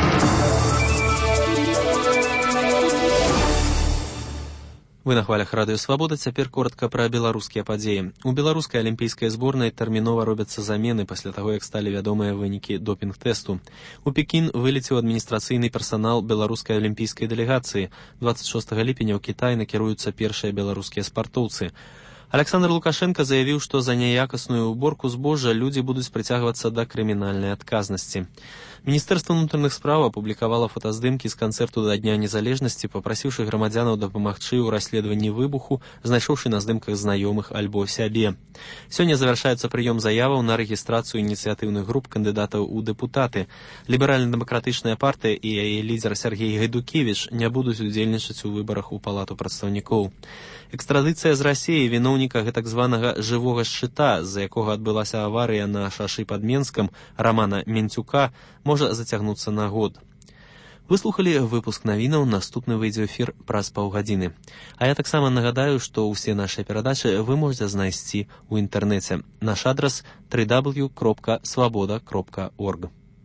Вы на хвалях радыё Свабода. Цяпер коротка пра беларускія падзеі. У беларускай алімпійскай зборнай тэрмінова робяцца замены пасля таго, як сталі вядомыя вынікі допінг-тэсту. У Пекін вылецеў адміністрацыйны персанал беларускай алімпійскай дэлегацыі. 26 ліпеня ў Кітай накіруюцца першыя беларускія спартоўцы. Александр Лукашенко заявіў, што за няякасную уборку збожжа людзі будуць прыцягвацца да крымінальнай адказнасці. Міністэрства ўнутраных спраў апублікавала фотаздымкі з канцэрту да Дня незалежнасці, папрасіўшы грамадзянаў дапамагчы ў расследаванні выбуху, знайшоўшы на здымках знаёмых альбо сябе. Сёння завяршаецца прыём заяваў на рэгістрацыю ініцыятыўных груп кандыдатаў у дэпутаты. Ліберальна-дэмакратычная партыя і яе лідер Сергей Гайдукевіч не будуць удзельнічаць у выбарах у палату прадстаўнікоў. Экстрадыцыя з Расіі віноўніка гэтак званага жывога шчыта, з-за якога адбылася аварыя на шашы пад Менскам, Рамана Менцюка, можа зацягнуцца на год. Выслухалі выпуск навінаў, наступны выйдзе эфір праз паўгадзіны. А я таксама нагадаю, што ўсе нашыя перадачы вы можаце знайсці ў інтэрнэце. Наш адрас www.swaboda.org.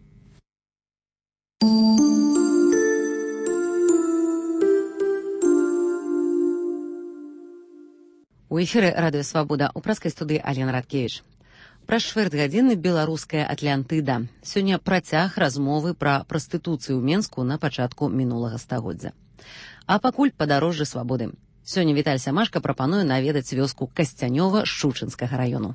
У эфіры радыё Свабода, у праскай студыі Алена Радкевіч. Праз чвэрць гадзіны беларуская Атлантыда. Сёння працяг размовы пра прастытуцыю ў Менску на пачатку мінулага стагоддзя. А пакуль падарожжа свабоды. Сёння Віталь Сямашка прапануе наведаць вёску Касцянёва Шчучынскага раёну.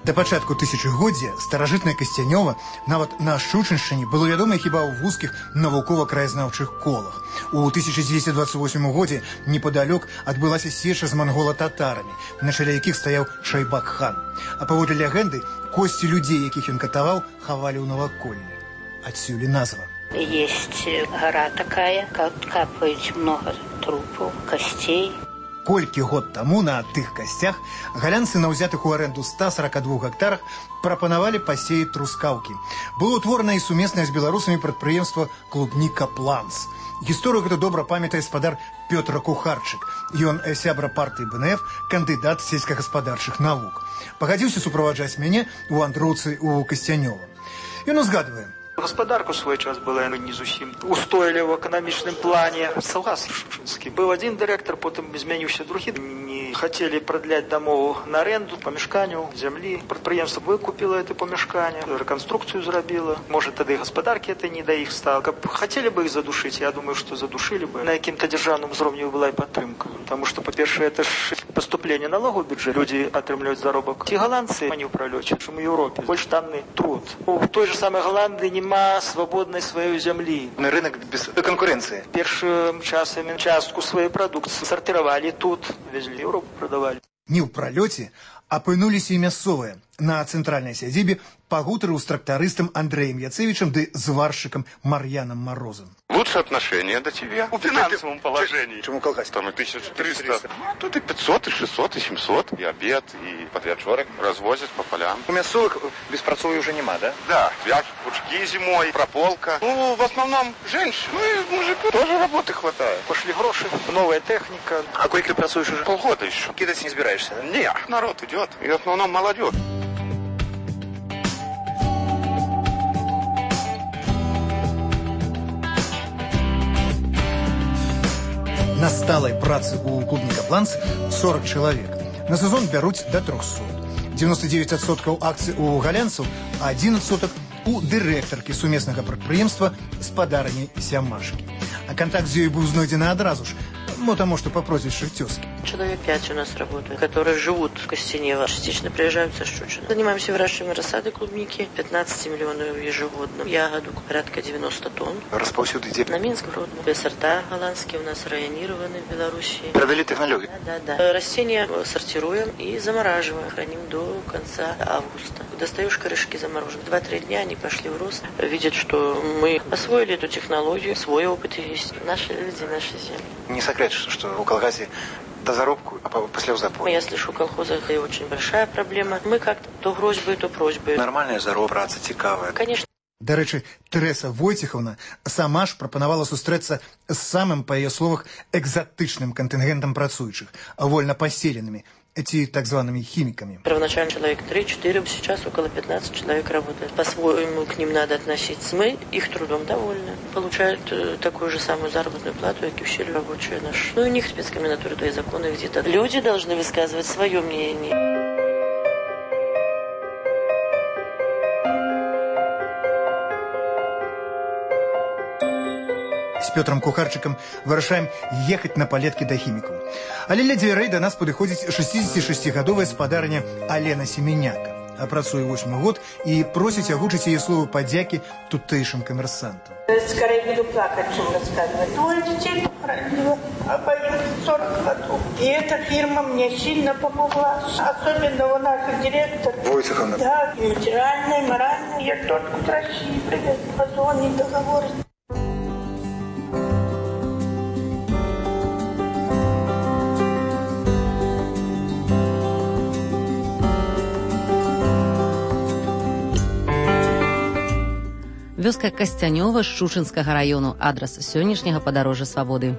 Да пачатку тысячагоддзя старажытнае Касцянёва нават на Шчучыншчыне было вядома хіба ў вузкіх навукова-краязнаўчых колах. У 1228 годзе непадалёк адбылася сеча з мангола-татарамі, на чале якіх стаяў Шайбак-хан. А паводле легенды, косці людзей, якіх ён катаваў, хавалі ў наваколлі. Адсюль і назва.
Есть гора такая, капаюць много трупаў, касцей.
Колькі год таму на тых касцях галянцы на ўзятых у арэнду 142 гектарах прапанавалі пасеяць трускаўкі. Было ўтворана і сумеснае з беларусамі прадпрыемства «Клубніка Планс». Гісторыю гэта добра памятае спадар Пётр Кухарчык. Ён сябра партыі БНФ, кандыдат сельскагаспадарчых навук. Пагадзіўся суправаджаць мяне ў вандроўцы ў Касцянёва. Ён узгадвае.
Гаспадарка ў свой час была не зусім устойліва в эканамічным плане. Саўгас Шчучынскі. Быў адзін дырэктар, потым змяніўся другі. Не хацелі прадляць дамову на аренду памяшканняў, зямлі. Прадпрыемства выкупіла это памяшканне, рэканструкцыю зрабіла. Можа, тады гаспадаркі это не да іх стала. Каб хацелі бы іх задушыць, я думаю, што задушылі бы. На якім-то дзяржаўным узроўні была і падтрымка. Таму што, па-першае, это ж паступленне налогаў у бюджэт. Людзі атрымліваюць заробак. Ці галандцы, они ў пралёце, чым у Еўропе. Больш танны труд. У той же самой Голландии нема свободной своей земли.
Рынок без конкуренции.
Першым часам частку своей продукции сортировали тут, везли в Европу, продавали.
Не ў пралёце апынуліся і мясцовыя. На цэнтральнай сядзібе пагутарыў з трактарыстам Андрэем Яцевичем ды зварщиком Марьяном Морозом.
Лучше отношение до тебя в финансовом положении.
Чему колхоз?
Там и 1300. Тут и 500, и 600, и 700. И обед, и подвячорок развозят по полям.
У мясцовых беспрацоўя уже нема, да?
Да. Вяжут пучки зимой, прополка. Ну, в основном женщины. Ну и мужиков тоже работы хватает.
Пошли гроши, новая техника.
А кольки працуешь уже?
Полгода еще.
Кидать не собираешься, да?
Не, народ идет. И в основном молодежь.
На сталай працы у клубніка Планс 40 чалавек. На сезон бяруць да 300. 99% акцый у галянцаў, а 1% у дырэктаркі сумеснага прадпрыемства спадарні Сямашкі. А контакт з ёй быў знойдзены адразу ж, потому что по прозвищу тёзки.
Человек 5 у нас работают, которые живут в Костенево, частично приезжают со Щучина. Занимаемся выращиванием рассады клубники, 15 миллионов ежегодно. Ягоду порядка 90 тонн.
Распаўсюд ідзе?
На Минск, Гродно. Сорта голландские у нас районированы в Беларуси.
Продали технологии?
Да. Растения сортируем и замораживаем. Храним до конца августа. Достаешь корешки замороженные. 2-3 дня они пошли в рост. Видят, что мы освоили эту технологию. Свой опыт есть. Наши люди, наши земли.
Не секрет, что у колхоза до заробку, а после запоя.
Я слышу, в колхозах это очень большая проблема. Мы как-то то грозьбы, то просьбы.
Нормальная зароб, праца цікавая.
Конечно.
Дарэчы, Тэрэса Войцехаўна сама ж прапанавала сустрэцца з самым, па яе словах, экзатычным кантынгентам працуючых, вольна паселенымі, эти так зваными химиками.
Первоначально человек 3-4, сейчас около 15 человек работает. По-своему к ним надо относиться. Мы их трудом довольны. Получают такую же самую заработную плату, как и все рабочие наши. Ну, у них спецкомендатуры, да и законы где-то. Люди должны высказывать свое мнение.
С Пётром Кухарчыком вырашаем ехать на палеткі да хімікаў. Але ля дзвярэй да нас падыходзіць 66гадовая спадарня Алена Семеняка. А працуе 8 год и просіць агучыць яе словы падзякі тутэйшым камерсантам.
Скорее буду плакать, чем рассказывать. Двое детей похоронила, а поют 40 годов. И эта фирма мне сильно помогла. Особенно у нас директор.
Войцеховна.
Да, и материально, и морально. Я только с России привез позвонить договоры.
Вёска Касцянёва Шчучынскага раёну. Адрас сённяшняга падарожжа свабоды.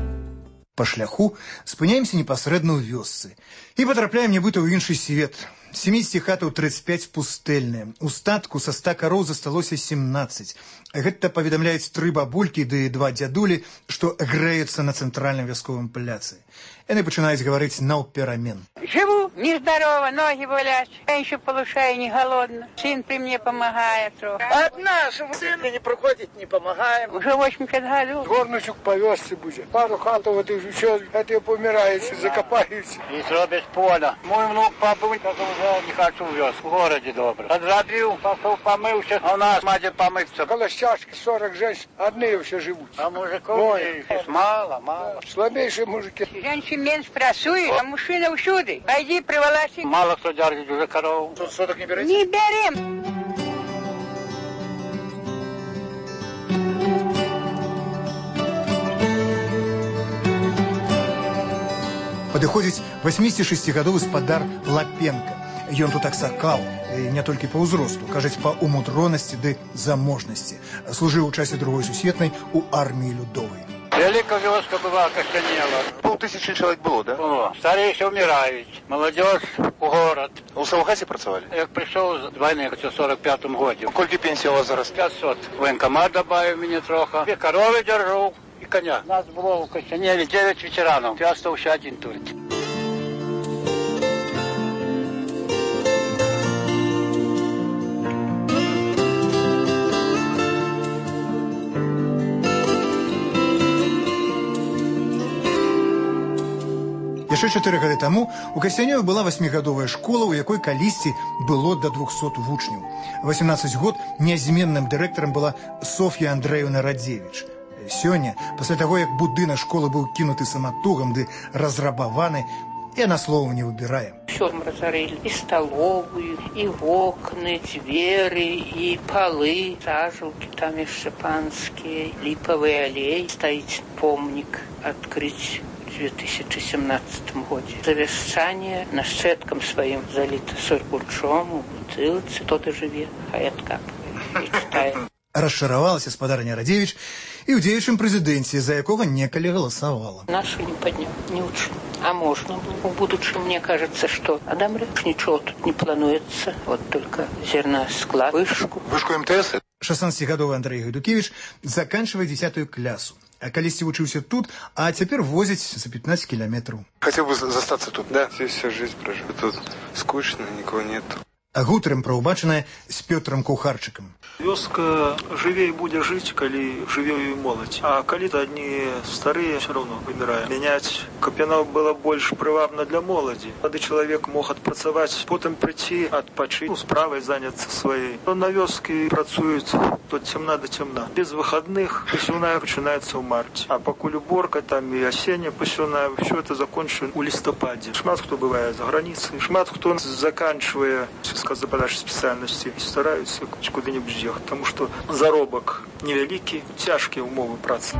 Па шляху спыняемся непасрэдна ў вёсцы і патрапляем нібыта ў іншы свет. 70 хатаў 35 пустэльныя. У статку са 100 кароў засталося 17. Гэта паведамляюць 3 бабулькі ды 2 дзядулі, што грэюцца на цэнтральным вясковым пляцы. Яны пачынаюць гаварыць наўперамен.
Живу нездорово, ноги болят. Я еще получаю не голодно. Сын при мне помогает.
Одна же сын не проходит, не помогаем.
Уже 85 годов.
Горничек повезти будет. Пару хатов вот еще, это помираете, закопаете.
И зробят поля. Мой внук побыть, как уже не хочу вез. В городе добро. Подробил, пошел помылся, а у нас мать помыться.
Около чашки 40 женщин, одни все живут.
А мужиков мало.
Слабейшие мужики.
Женщин меньше працует, а мужчина всюду. Пойди приволочи.
Мало кто держит уже корову.
Тут соток не берете?
Не берем.
Падыходзіць 86гадовы спадар Лапенко. Ён тут аксакал, і не толькі па ўзросту, кажуць, па умудронасці ды заможнасці. Служыў у часе Другой сусветнай у арміі Людовай.
Великая вёска была окостенела.
500 чоловік було, да?
О, старейші вмирають. Молодежь у город.
У Савогасі працювали?
Як прийшов з війни в 45-му годі.
Скільки пенсія у вас зараз?
500. Воєнкомат добавив мені трохи. І корови держу, і коня. Нас було у Костянелі 9 ветеранів. Я остався один тільки.
Яшчэ 4 гады таму у Касцянёве была 8гадовая школа, у якой калісьці было да 200 вучняў. 18 год нязменным дырэктарам была Соф'я Андрэевна Радзевіч. Сёння, пасля таго, як будынак школы быў кінуты саматугам ды разрабаваны, яна слова не выбірае.
Все мы разорили. И столовую, и окна, двери, и полы, сажалки там еще панские, липовый аллей. Стоит помник открыть в 2017 году. Завещание нашчадкам своим залито сургучом, у бутылцы. Кто-то живет, хай откапывает и читает.
Расчаравалася спадарня Радзевіч і ў дзеючым прэзідэнце, за якога некалі галасавала.
Нашу не поднял, не учу. А можно было. В будущем, мне кажется, что Адамрыч ничего тут не плануется. Вот только зерна склад, вышку.
Вышку МТС?
16гадовы Андрей Гайдукевич заканчивает 10 классу. А калісьці вучыўся тут, а цяпер возіць за 15 километров.
Хотел бы застаться тут, да? Здесь всю жизнь прожил. Тут скучно, никого нет.
А гутарым пра ўбачанае з Пётрам Кухарчыкам.
Вёска жывей будзе жыць, калі жыве і моладзь. А калі адні старыя все равно выбірае мяняць, каб яна была больш прывабна для моладзі. Тады чалавек мог адпрацаваць, потым прыйти адпачыць, справай заняцца сваёй. На вёскі працуюць tot цемна до цемна. Без выходных пасёўная пачынаецца ў марце. А пакуль уборка там і асенняя пасёўная, все это закончу у лістападзе. Шмат хто бывае за граніцай, шмат хто заканчвае сельскохозяйственной специальности и стараются куда-нибудь ехать, потому что заробок невеликий, тяжкие умовы працы.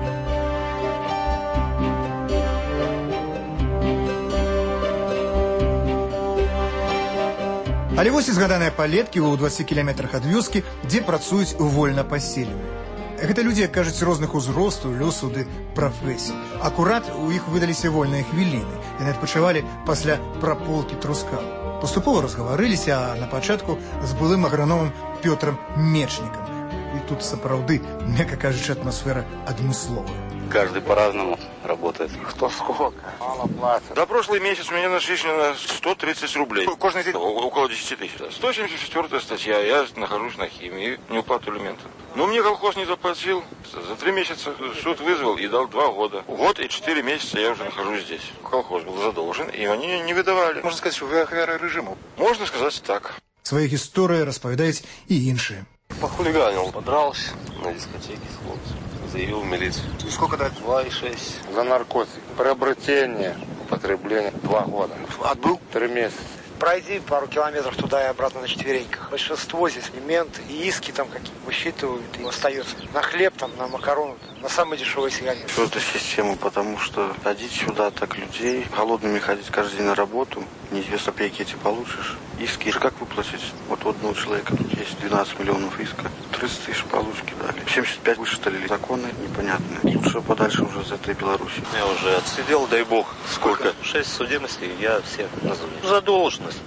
Але вось і згаданыя палеткі ў 20 кіламетрах ад вёскі, дзе працуюць вольна паселеныя. Гэта людзі, як кажуць, розных узростаў, лёсаў ды прафесій. Акурат у іх выдаліся вольныя хвіліны. Яны адпачывалі пасля праполкі трускаў. Поступова разгаварыліся, а на пачатку з былым аграномам Пётрам Мечнікам. І тут сапраўды, мякка кажучы, атмасфера адмысловая.
Каждый по-разному работает.
Кто сколько? Мало платят. За прошлый месяц у меня начислено 130 рублей. Каждый день около 10 тысяч. 174 статья. Я нахожусь на химии. Неуплату алиментов. Но мне колхоз не заплатил. За 3 месяца суд вызвал и дал 2 года. Год и 4 месяца я уже нахожусь здесь. Колхоз был задолжен, и они не выдавали. Можно сказать, что вы ахвяра режима. Можно сказать так.
Свои истории распавядаюць и іншыя.
Похулиганил, подрался на дискотеке с хлопцем. Заявил в милицию.
И сколько дать?
2,6.
За наркотики. Приобретение, употребление 2 года. Отбыл 3 месяца.
Пройди пару километров туда и обратно на четвереньках. Большинство здесь элементы и иски там какие высчитывают и остается на хлеб, там, на макароны, на самые дешевые сигареты.
Что это система, потому что ходить сюда так людей, голодными ходить каждый день на работу, неизвестно, копейки эти получишь. Иски же как выплатить? Вот у одного человека тут есть 12 миллионов иска, 30 тысяч получки дали. 75 высчитали. Законы непонятные. Лучше подальше уже из этой Беларуси.
Я уже отсидел, дай бог, сколько? 6 судимостей, я всех назову. Задолженность.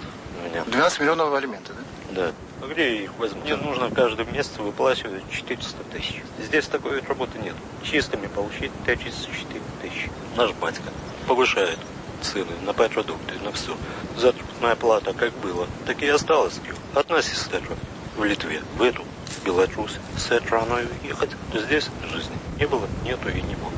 меня.
12 миллионов алименты, да?
Да. А где их возьмут? Мне нужно каждый месяц выплачивать 400 тысяч. Здесь такой работы нет. Чистыми получить 34 тысячи. Наш батька повышает цены на продукты, на все. Заработная плата как было, так и осталась. Одна сестра в Литве, в эту, в Беларусь, с этой страной ехать. Здесь жизни не было, нету и не будет.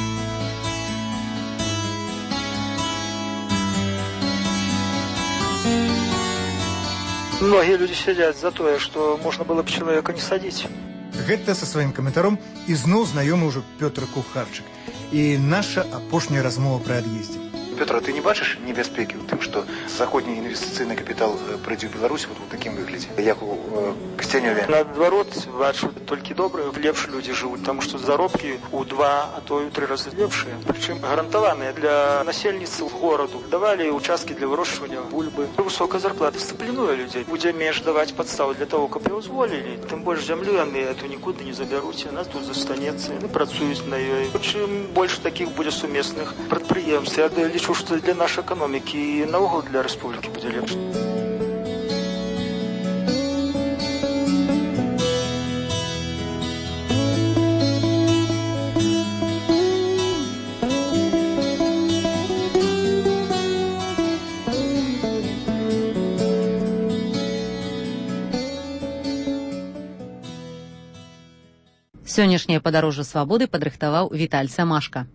Многие люди сидят за то, что можно было бы человека не садить.
Гэта со сваім каментаром ізноў знаёмы ўжо Пётр Кухарчык. І наша апошняя размова пра ад'ездзе.
Петр, а ты не бачыш небяспекі ў тым, што заходні інвестыцыйны капітал прыйдзе ў Беларусь вот у такім выглядзе, як у Касцянёве?
Наадварот, бачу толькі добрыя, лепш людзі жывуць, таму што заробкі ў 2, а то і ў 3 разы лепшыя. Прычым гарантаваныя для насельніцтва гораду. Давалі участкі для вырошчвання бульбы. Высокая зарплата дысцыплінуе людзей. Будзе менш даваць падставы для таго, каб яго зволілі. Тым больш зямлю яны эту нікуды не забяруць, яна тут застанецца, яны працуюць на ёй. Чым больш такіх будзе сумесных прадпрыемств, я лічу, што для нашай эканомікі і наогул для рэспублікі будзе лепш.
Сённяшняе падарожжа свабоды падрыхтаваў Віталь Самашка.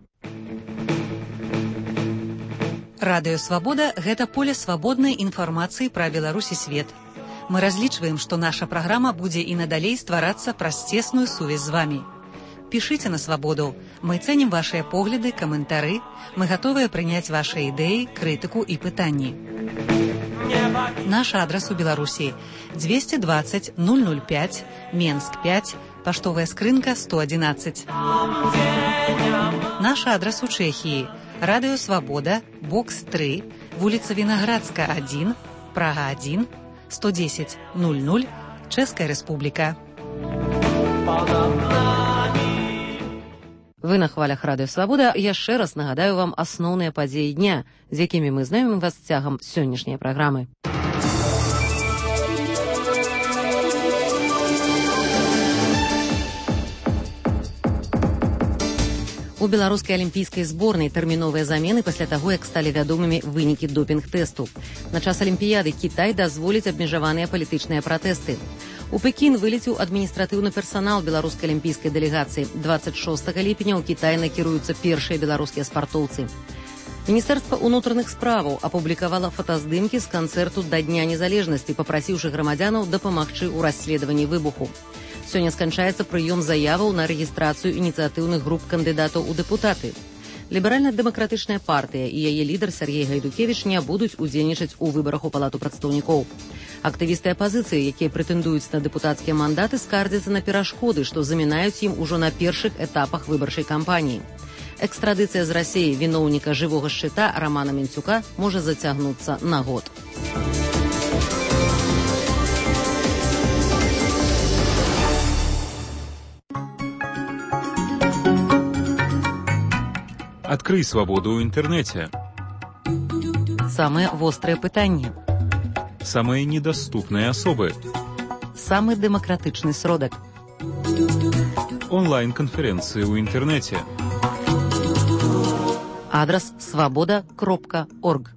Радыё «Свабода» – гэта поле свабоднай інфармацыі пра Беларусь і свет. Мы разлічваем, што наша праграма будзе і надалей стварацца праз цесную сувязь з вамі. Пішыце на «Свабоду». Мы цэнім вашыя погляды, каментары. Мы гатовыя прыняць вашыя ідэі, крытыку і пытанні. Наш адрас у Беларусі – 220 005, Менск 5, паштовая скрынка 111. Наш адрас у Чэхіі – Радыё «Свабода», бокс 3, вуліца Вінаградска 1, Прага 1, 110 00, Чэшская Рэспубліка.
Вы на хвалях Радыё «Свабода». Яшчэ раз нагадаю вам асноўныя падзеі дня, з якімі мы знаёмім вас цягам сённяшняй праграмы. У беларускай алімпійскай зборнай тэрміновыя замены пасля таго, як сталі вядомымі вынікі допінг-тэсту. На час алімпіяды Кітай дазволіць абмежаваныя палітычныя пратэсты. У Пекін вылецеў адміністратыўны персанал беларускай алімпійскай дэлегацыі. 26 ліпеня ў Кітай накіруюцца першыя беларускія спартоўцы. Міністэрства ўнутраных справаў апублікавала фотаздымкі з канцэрту да Дня незалежнасці, папрасіўшы грамадзянаў дапамагчы ў расследаванні выбуху. Сёння сканчаецца прыём заяваў на рэгістрацыю ініцыятыўных груп кандыдатаў у дэпутаты. Ліберальна-дэмакратычная партыя і яе лідар Сергей Гайдукевіч не будуць удзельнічаць у выбарах у палату прадстаўнікоў. Актывісты апазіцыі, якія прэтэндуюць на дэпутацкія мандаты, скардзяцца на перашкоды, што замінаюць ім ужо на першых этапах выбарчай кампаніі. Экстрадыцыя з Расіі віноўніка жывога шчыта Рамана Менцюка можа зацягнуцца на год.
Открый свободу в интернете.
Самые острые пытанні.
Самые недоступные особы.
Самый демократичный сродок.
Онлайн-конференции в интернете.
Адрес svoboda.org.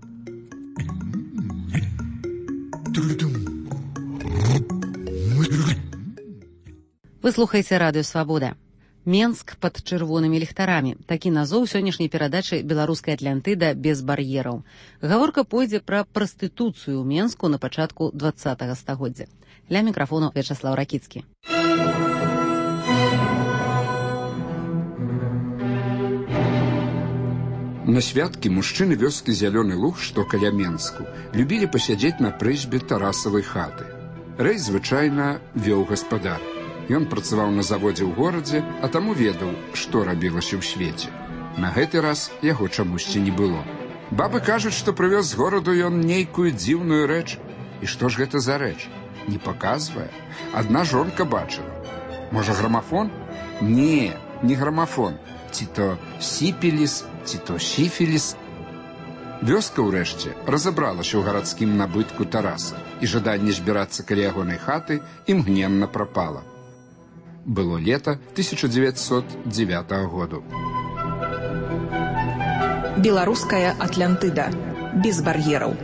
Вы слухаеце радыё «Свабода». Менск пад чырвонымі ліхтарамі. Такі назоў сённяшняй перадачы беларускай Атлантыда без бар'ераў. Гаворка пойдзе пра прастытуцыю ў Менску на пачатку 20-го стагоддзя. Ля мікрафону Вячаслаў Ракіцкі.
На святкі мужчыны вёскі Зялёны Луг, што каля Менску, любілі пасядзець на прызбе Тарасавай хаты. Рэйс звычайна вёў гаспадар. Ён працаваў на заводзе ў горадзе, а таму ведаў, што рабілася ў свеце. На гэты раз яго чамусьці не было. Бабы кажуць, што прывёз з гораду ён нейкую дзіўную рэч. І што ж гэта за рэч? Не паказвае. Адна жонка бачыла. Можа, грамафон? Не, не грамафон. Ці то сіпіліс, ці то сіфіліс. Вёска ўрэшце разабралася ў гарадскім набытку Тараса, і жаданне збірацца каля ягонай хаты імгненна прапала. Было лета 1909 году.
Беларуская Атлантыда. Без бар'ераў.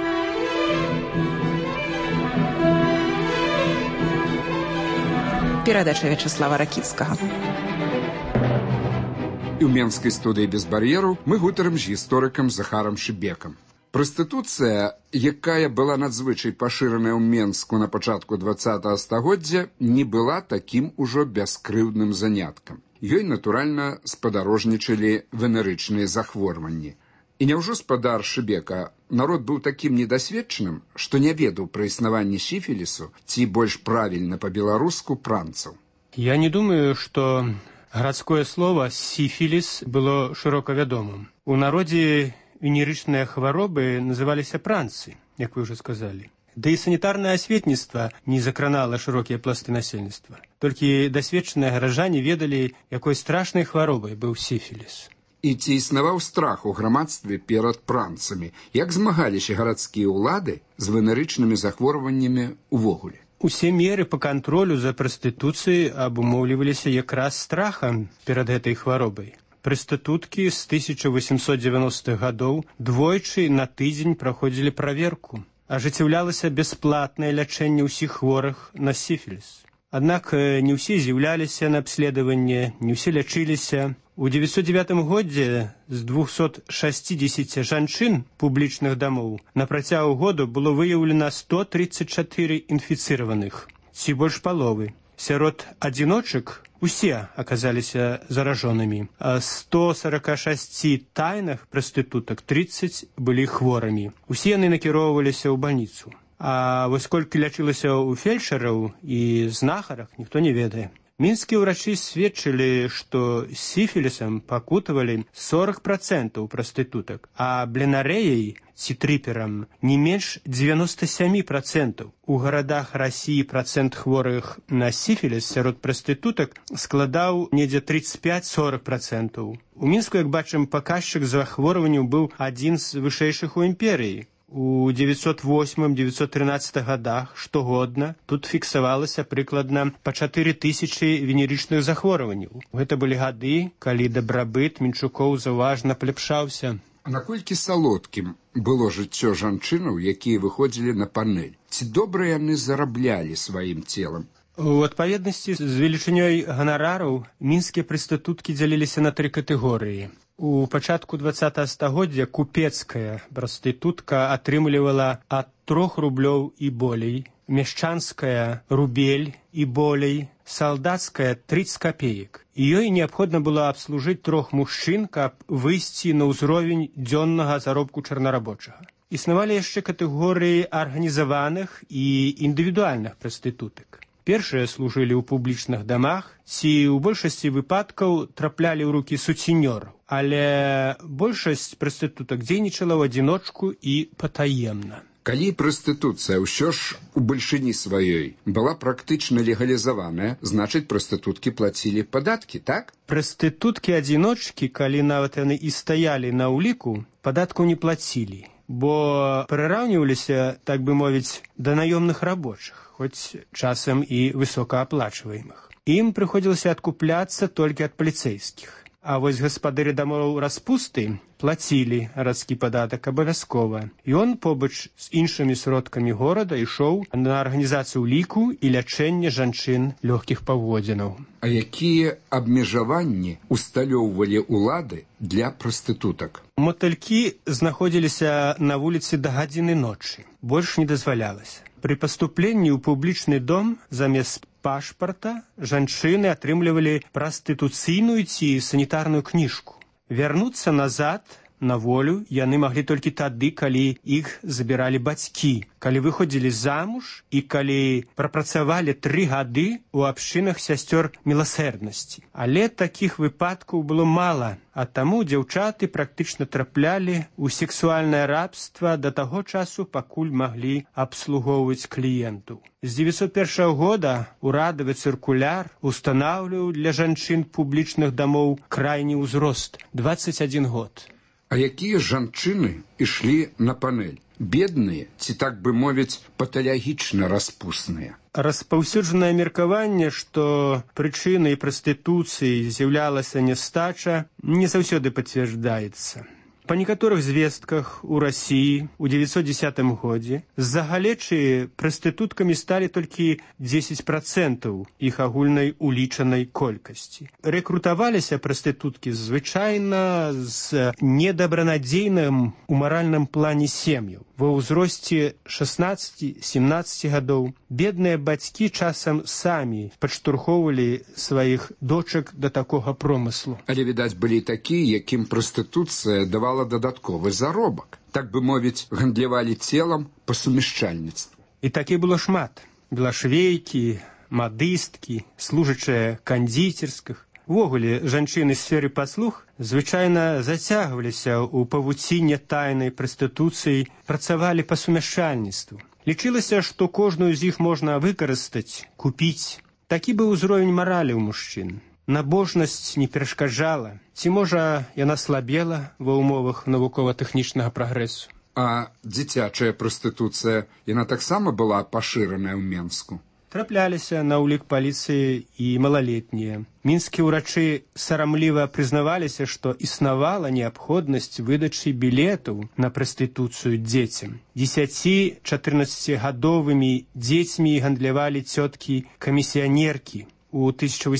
Перадача Вячеслава Ракіцкага.
І ў менскай студыі без бар'ераў мы гутарым з гісторыкам Захарам Шыбекам. Прастытуцыя, якая была надзвычай пашыраная ў Менску на пачатку 20-го стагоддзя, не была такім ужо бяскрыўдным заняткам. Ёй, натуральна, спадарожнічалі венерычныя захворванні. І няўжо спадар Шыбека народ быў такім недасведчаным, што не ведаў пра існаванне сіфілісу, ці больш правільна па-беларуску пранцаў?
Я не думаю, што гарадское слово «сифилис» было широко вядомым. У народе венерычныя хваробы называліся пранцы, як вы уже сказали. Да і санітарнае асветніцтва не закранала шырокія пласты насельніцтва. Толькі дасведчаныя гараджане ведалі, якой страшнай хваробай быў сифіліс.
І ці існаваў страх у грамадстве перад пранцамі? Як змагаліся гарадскія ўлады з венерычнымі захворваннямі ўвогуле?
Усе меры по кантролю за прастытуцыяй абумоўліваліся якраз страхам перад гэтай хваробай. Прастытуткі з 1890-х гадоў двойчы на тыдзень праходзілі праверку. Ажыццяўлялася бясплатнае лячэнне ўсіх хворых на сіфіліс. Аднак не ўсе з'яўляліся на абследаванне, не ўсе лячыліся. У 1909 годзе з 260 жанчын публічных дамоў на працягу году было выяўлена 134 інфіцыраваных, ці больш паловы. Сярод адзіночак усе аказаліся заражонымі, а 146 тайных прастытутак 30 былі хворымі. Усе яны накіроўваліся ў бальніцу. А вось колькі лячылася ў фельчараў і знахарах, ніхто не ведае. Мінскія ўрачы сведчылі, што сіфілісам пакутавалі 40% прастытутак, а бленарэяй ці трыперам не менш 97%. У гарадах Расіі працэнт хворых на сіфіліс сярод прастытутак складаў недзе 35-40%. У Мінску, як бачым, паказчык захворванняў быў адзін з вышэйшых у імперыі. У 908-913 годах штогодна тут фіксавалася прыкладна па 4000 венерычных захворванняў. Гэта былі гады, калі дабрабыт мінчукоў заўважна паляпшаўся.
А наколькі салодкім было жыццё жанчынаў, якія выходзілі на панэль? Ці добра яны зараблялі сваім целам?
У адпаведнасці з велічынёй ганарараў мінскія прастытуткі дзяліліся на 3 катэгорыі. У пачатку 20-го стагоддзя купецкая прастытутка атрымлівала ад 3 рублёў і болей, мяшчанская рубель і болей, салдацкая 30 копеек. І ёй неабходна было абслужыць 3 мужчын, каб выйсці на ўзровень дзённага заробку чарнарабочага. Існавалі яшчэ катэгорыі арганізаваных і індывідуальных прастытутак. Першыя служылі ў публічных дамах, ці ў большасці выпадкаў траплялі ў рукі суцінёраў, але большасць прастытутак дзейнічала ў адзіночку і патаемна.
Калі прастытуцыя ўсё ж у бальшыні сваёй была практычна легалізаваная, значыць прастытуткі плацілі падаткі, так?
Прастытуткі-адзіночкі, калі нават яны і стаялі на ўліку, падаткаў не плацілі, бо прыраўніваліся, так бы мовіць, да наёмных рабочых, хоць часам і высокааплачваемых. Ім прыходзілася адкупляцца толькі ад паліцэйскіх. А вось гаспадары дамоў распусты плацілі гарадскі падатак абавязкова. Ён побач з іншымі сродкамі горада ішоў на арганізацыю ліку і лячэнне жанчын лёгкіх паводзінаў.
А якія абмежаванні усталёўвалі ўлады для прастытутак?
Мотылькі знаходзіліся на вуліцы да гадзіны ночы. Больш не дазвалялася. Пры паступленні ў публічны дом замест пашпарта жанчыны атрымлівалі прастытуцыйную ці санітарную кніжку. Вярнуцца назад на волю яны маглі толькі тады, калі іх забіралі бацькі, калі выходзілі замуж і калі прапрацавалі 3 гады ў абшчынах сясцёр міласэрнасці. Але такіх выпадкаў было мала, а таму дзяўчаты практычна траплялі ў сексуальнае рабства да таго часу, пакуль маглі абслугоўваць кліентаў. З 901 года урадавы цыркуляр устанаўліваў для жанчын публічных дамоў крайні ўзрост – 21 год.
А якія жанчыны ішлі на панель? Бедныя ці, так бы мовіць, паталагічна распусныя?
Распаўсюджанае меркаванне, што прычынай прастытуцыі з'яўлялася нястача, не заўсёды пацвярджаецца. Па некаторых звестках у Расіі ў 910 годзе з-за галечы прастытуткамі сталі толькі 10% іх агульнай улічанай колькасці. Рэкрутаваліся прастытуткі звычайна з недабранадзейным у маральным плане сем'яў. Ва ўзросце 16-17 гадоў бедныя бацькі часам самі падштурхоўвалі сваіх дочак да такога промыслу.
Але, відаць, былі такія, якім прастытуцыя давала дадатковы заробак. Так бы мовіць, гандлявалі целам па сумяшчальніцтву.
І такі было шмат. Белашвейкі, мадысткі, служачыя кандзіцерскіх. Увогуле, жанчыны з сферы паслуг звычайна зацягваліся ў павуціне тайнай прастытуцыі, працавалі па сумяшчальніцтву. Лічылася, што кожную з іх можна выкарыстаць, купіць. Такі быў узровень маралі ў мужчын. Набожнасць не перашкаджала, ці, можа, яна слабела ва ўмовах навукова-тэхнічнага прагрэсу.
А дзіцячая прастытуцыя, яна таксама была пашыраная ў Менску?
Трапляліся на ўлік паліцыі і малалетнія. Мінскія ўрачы сарамліва прызнаваліся, што існавала неабходнасць выдачы білетаў на прастытуцыю дзецям. 10-14гадовымі дзецьмі гандлявалі цёткі-камісіянеркі. У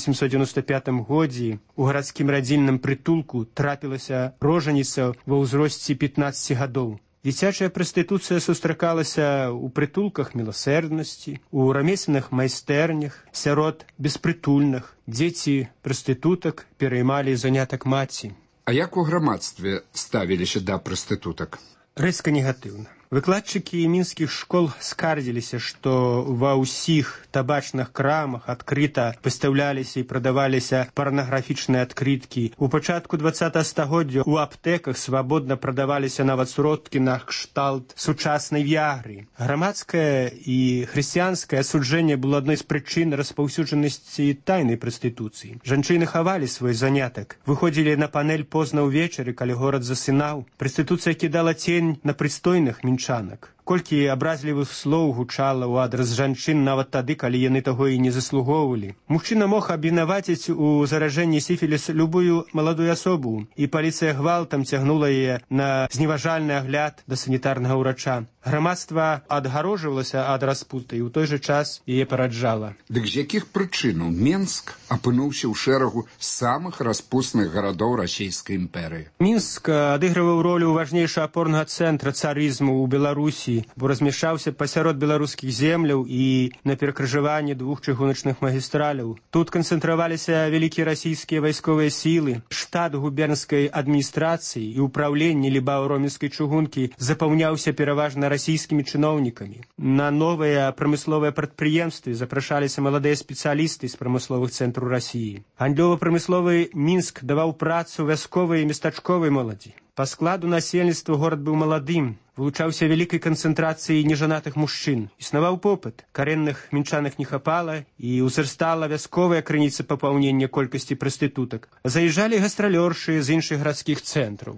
1895 годзе у гарадскім радзільным прытулку трапілася рожаніца ва ўзросце 15 гадоў. Дзіцячая прастытуцыя сустракалася ў прытулках міласэрнасці, у рамесленых майстэрнях, сярод беспрытульных. Дзеці прастытутак пераймалі занятак маці.
А як у грамадстве ставіліся да прастытутак?
Рэзка негатыўна. Выкладчыкі мінскіх школ скардзіліся, што ва ўсіх табачных крамах адкрыта выстаўляліся і прадаваліся парнаграфічныя адкрыткі. У пачатку 20 стагоддзя ў аптэках свабодна прадаваліся нават сродкі на кшталт сучаснай віагры. Грамадскае і хрысціянскае асуджэнне было адной з прычын распаўсюджанасці тайнай прастытуцыі. Жанчыны хавалі свой занятак, выходзілі на панель позна ўвечары, калі горад засынаў. Прастытуцыя кідала цень на прыстойных мінчанак. Колькі абразлівых слоў гучала ў адрас жанчын нават тады, калі яны таго і не заслугоўвалі. Мужчына мог абвінаваціць у заражэнні сіфіліс любую маладую асобу, і паліцыя гвалтам цягнула яе на зневажальны агляд да санітарнага ўрача. Грамадства адгарожвалася ад распуты і ў той жа час яе параджала.
Дык з якіх прычынаў Менск апынуўся ў шэрагу самых распусных гарадоў расійскай імперыі?
Мінск адыгрываў ролю важнейшага апорнага цэнтра царызму ў Беларусі, бо размяшчаўся пасярод беларускіх земляў і на перакрыжаванні двух чыгуначных магістраляў. Тут канцэнтраваліся вялікія расійскія вайсковыя сілы. Штат губернскай адміністрацыі і ўпраўленне лібаў-ромельскай чыгункі запаўняўся пераважна расійскімі чыноўнікамі. На новыя прамысловыя прадпрыемствы запрашаліся маладыя спецыялісты з прамысловых цэнтраў Расіі. Гандлёва-прамысловы Мінск даваў працу вясковай і местачковай моладзі. Па складу насельніцтва горад быў маладым, вылучаўся вялікай канцэнтрацыяй нежанатых мужчын. Існаваў попыт, карэнных мінчанак не хапала і ўзрастала вясковая крыніца папаўнення колькасці прастытутак. Заязджалі гастралёршы з іншых гарадскіх цэнтраў.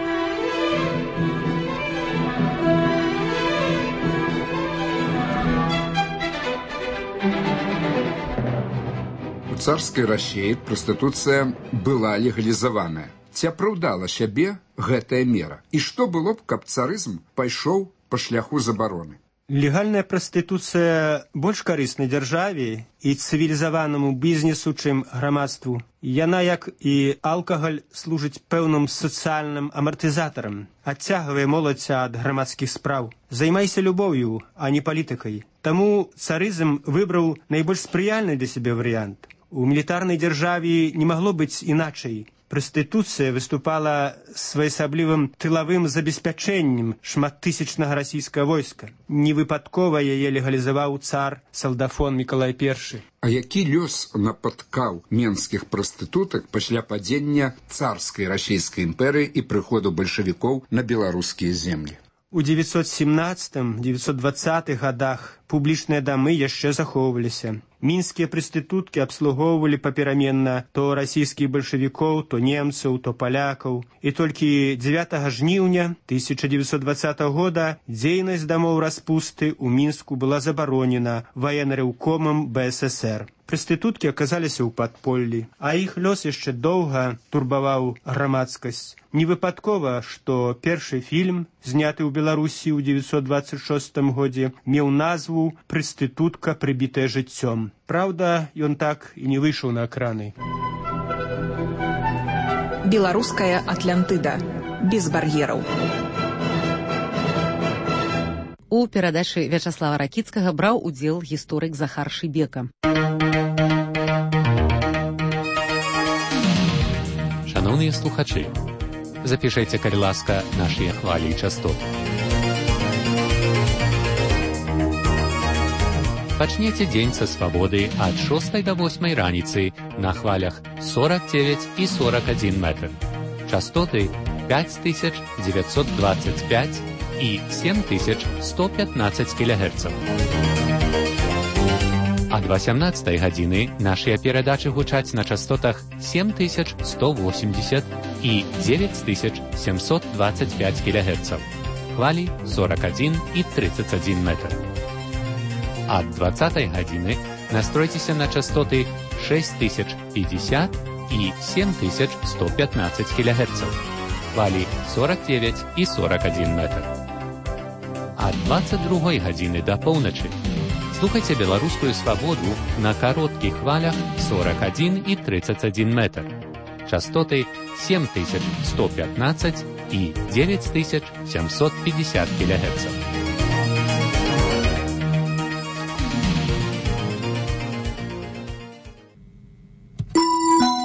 У царскай Расіі прастытуцыя была легалізаваная. Ці апраўдала сябе гэтая мера? І што было б, каб царызм пайшоў па шляху забароны?
Легальная прастытуцыя больш карысна дзяржаве і цывілізаванаму бізнесу, чым грамадству. Яна, як і алкагаль, служыць пэўным сацыяльным амартызатарам, адцягвае моладзь ад грамадскіх спраў. Займайся любоўю, а не палітыкай. Таму царызм выбраў найбольш спрыяльны для сябе варыянт. У мілітарнай дзяржаве не магло быць іначай. Прастытуцыя выступала своеасаблівым тылавым забеспячэннем шматтысячнага расійскага войска. Невыпадкова яе легалізаваў цар Салдафон Мікалай I.
А які лёс напаткаў менскіх прастытутак пасля падзення царскай расійскай імперыі і прыходу бальшавікоў на беларускія землі?
У 917-920 годах публічныя дамы яшчэ захоўваліся. Мінскія прастытуткі абслугоўвалі папераменна то расійскіх бальшавікоў, то немцаў, то палякаў. І толькі 9 жніўня 1920 года дзейнасць дамоў распусты ў Мінску была забаронена ваенрэўкомам БССР. Прастытуткі аказаліся ў падполлі, а іх лёс яшчэ доўга турбаваў грамадскасць. Невыпадкова, што першы фільм, зняты ў Беларусі ў 1926 годзе, меў назву «Прастытутка, прыбітая жыццём». Праўда, ён так і не выйшаў на экраны.
Беларуская Атлантыда. Без бар'ераў.
У перадачы Вячаслава Ракіцкага браў удзел гісторык Захар Шыбека.
Шановныя слухачы, запішайце, калі ласка, нашыя хвалі і частоты. Пачнеце дзень са свабоды ад 6 до 8 раніцы на хвалях 49 і 41 метр. Частоты 5925 і 7115 кГц. Ад 18 гадзіны нашыя перадачы гучаць на частотах 7180 і 9725 кГц. Хвалі 41 і 31 метр. Ад 20 гадзіны настройцеся на частоты 6050 і 7115 кГц. Хвалі 49 і 41 метр. Ад 22 гадзіны да поўначы слухайце беларускую свабоду на кароткіх хвалях 41 і 31 метр. Частоты 7115 і 9750 кГц.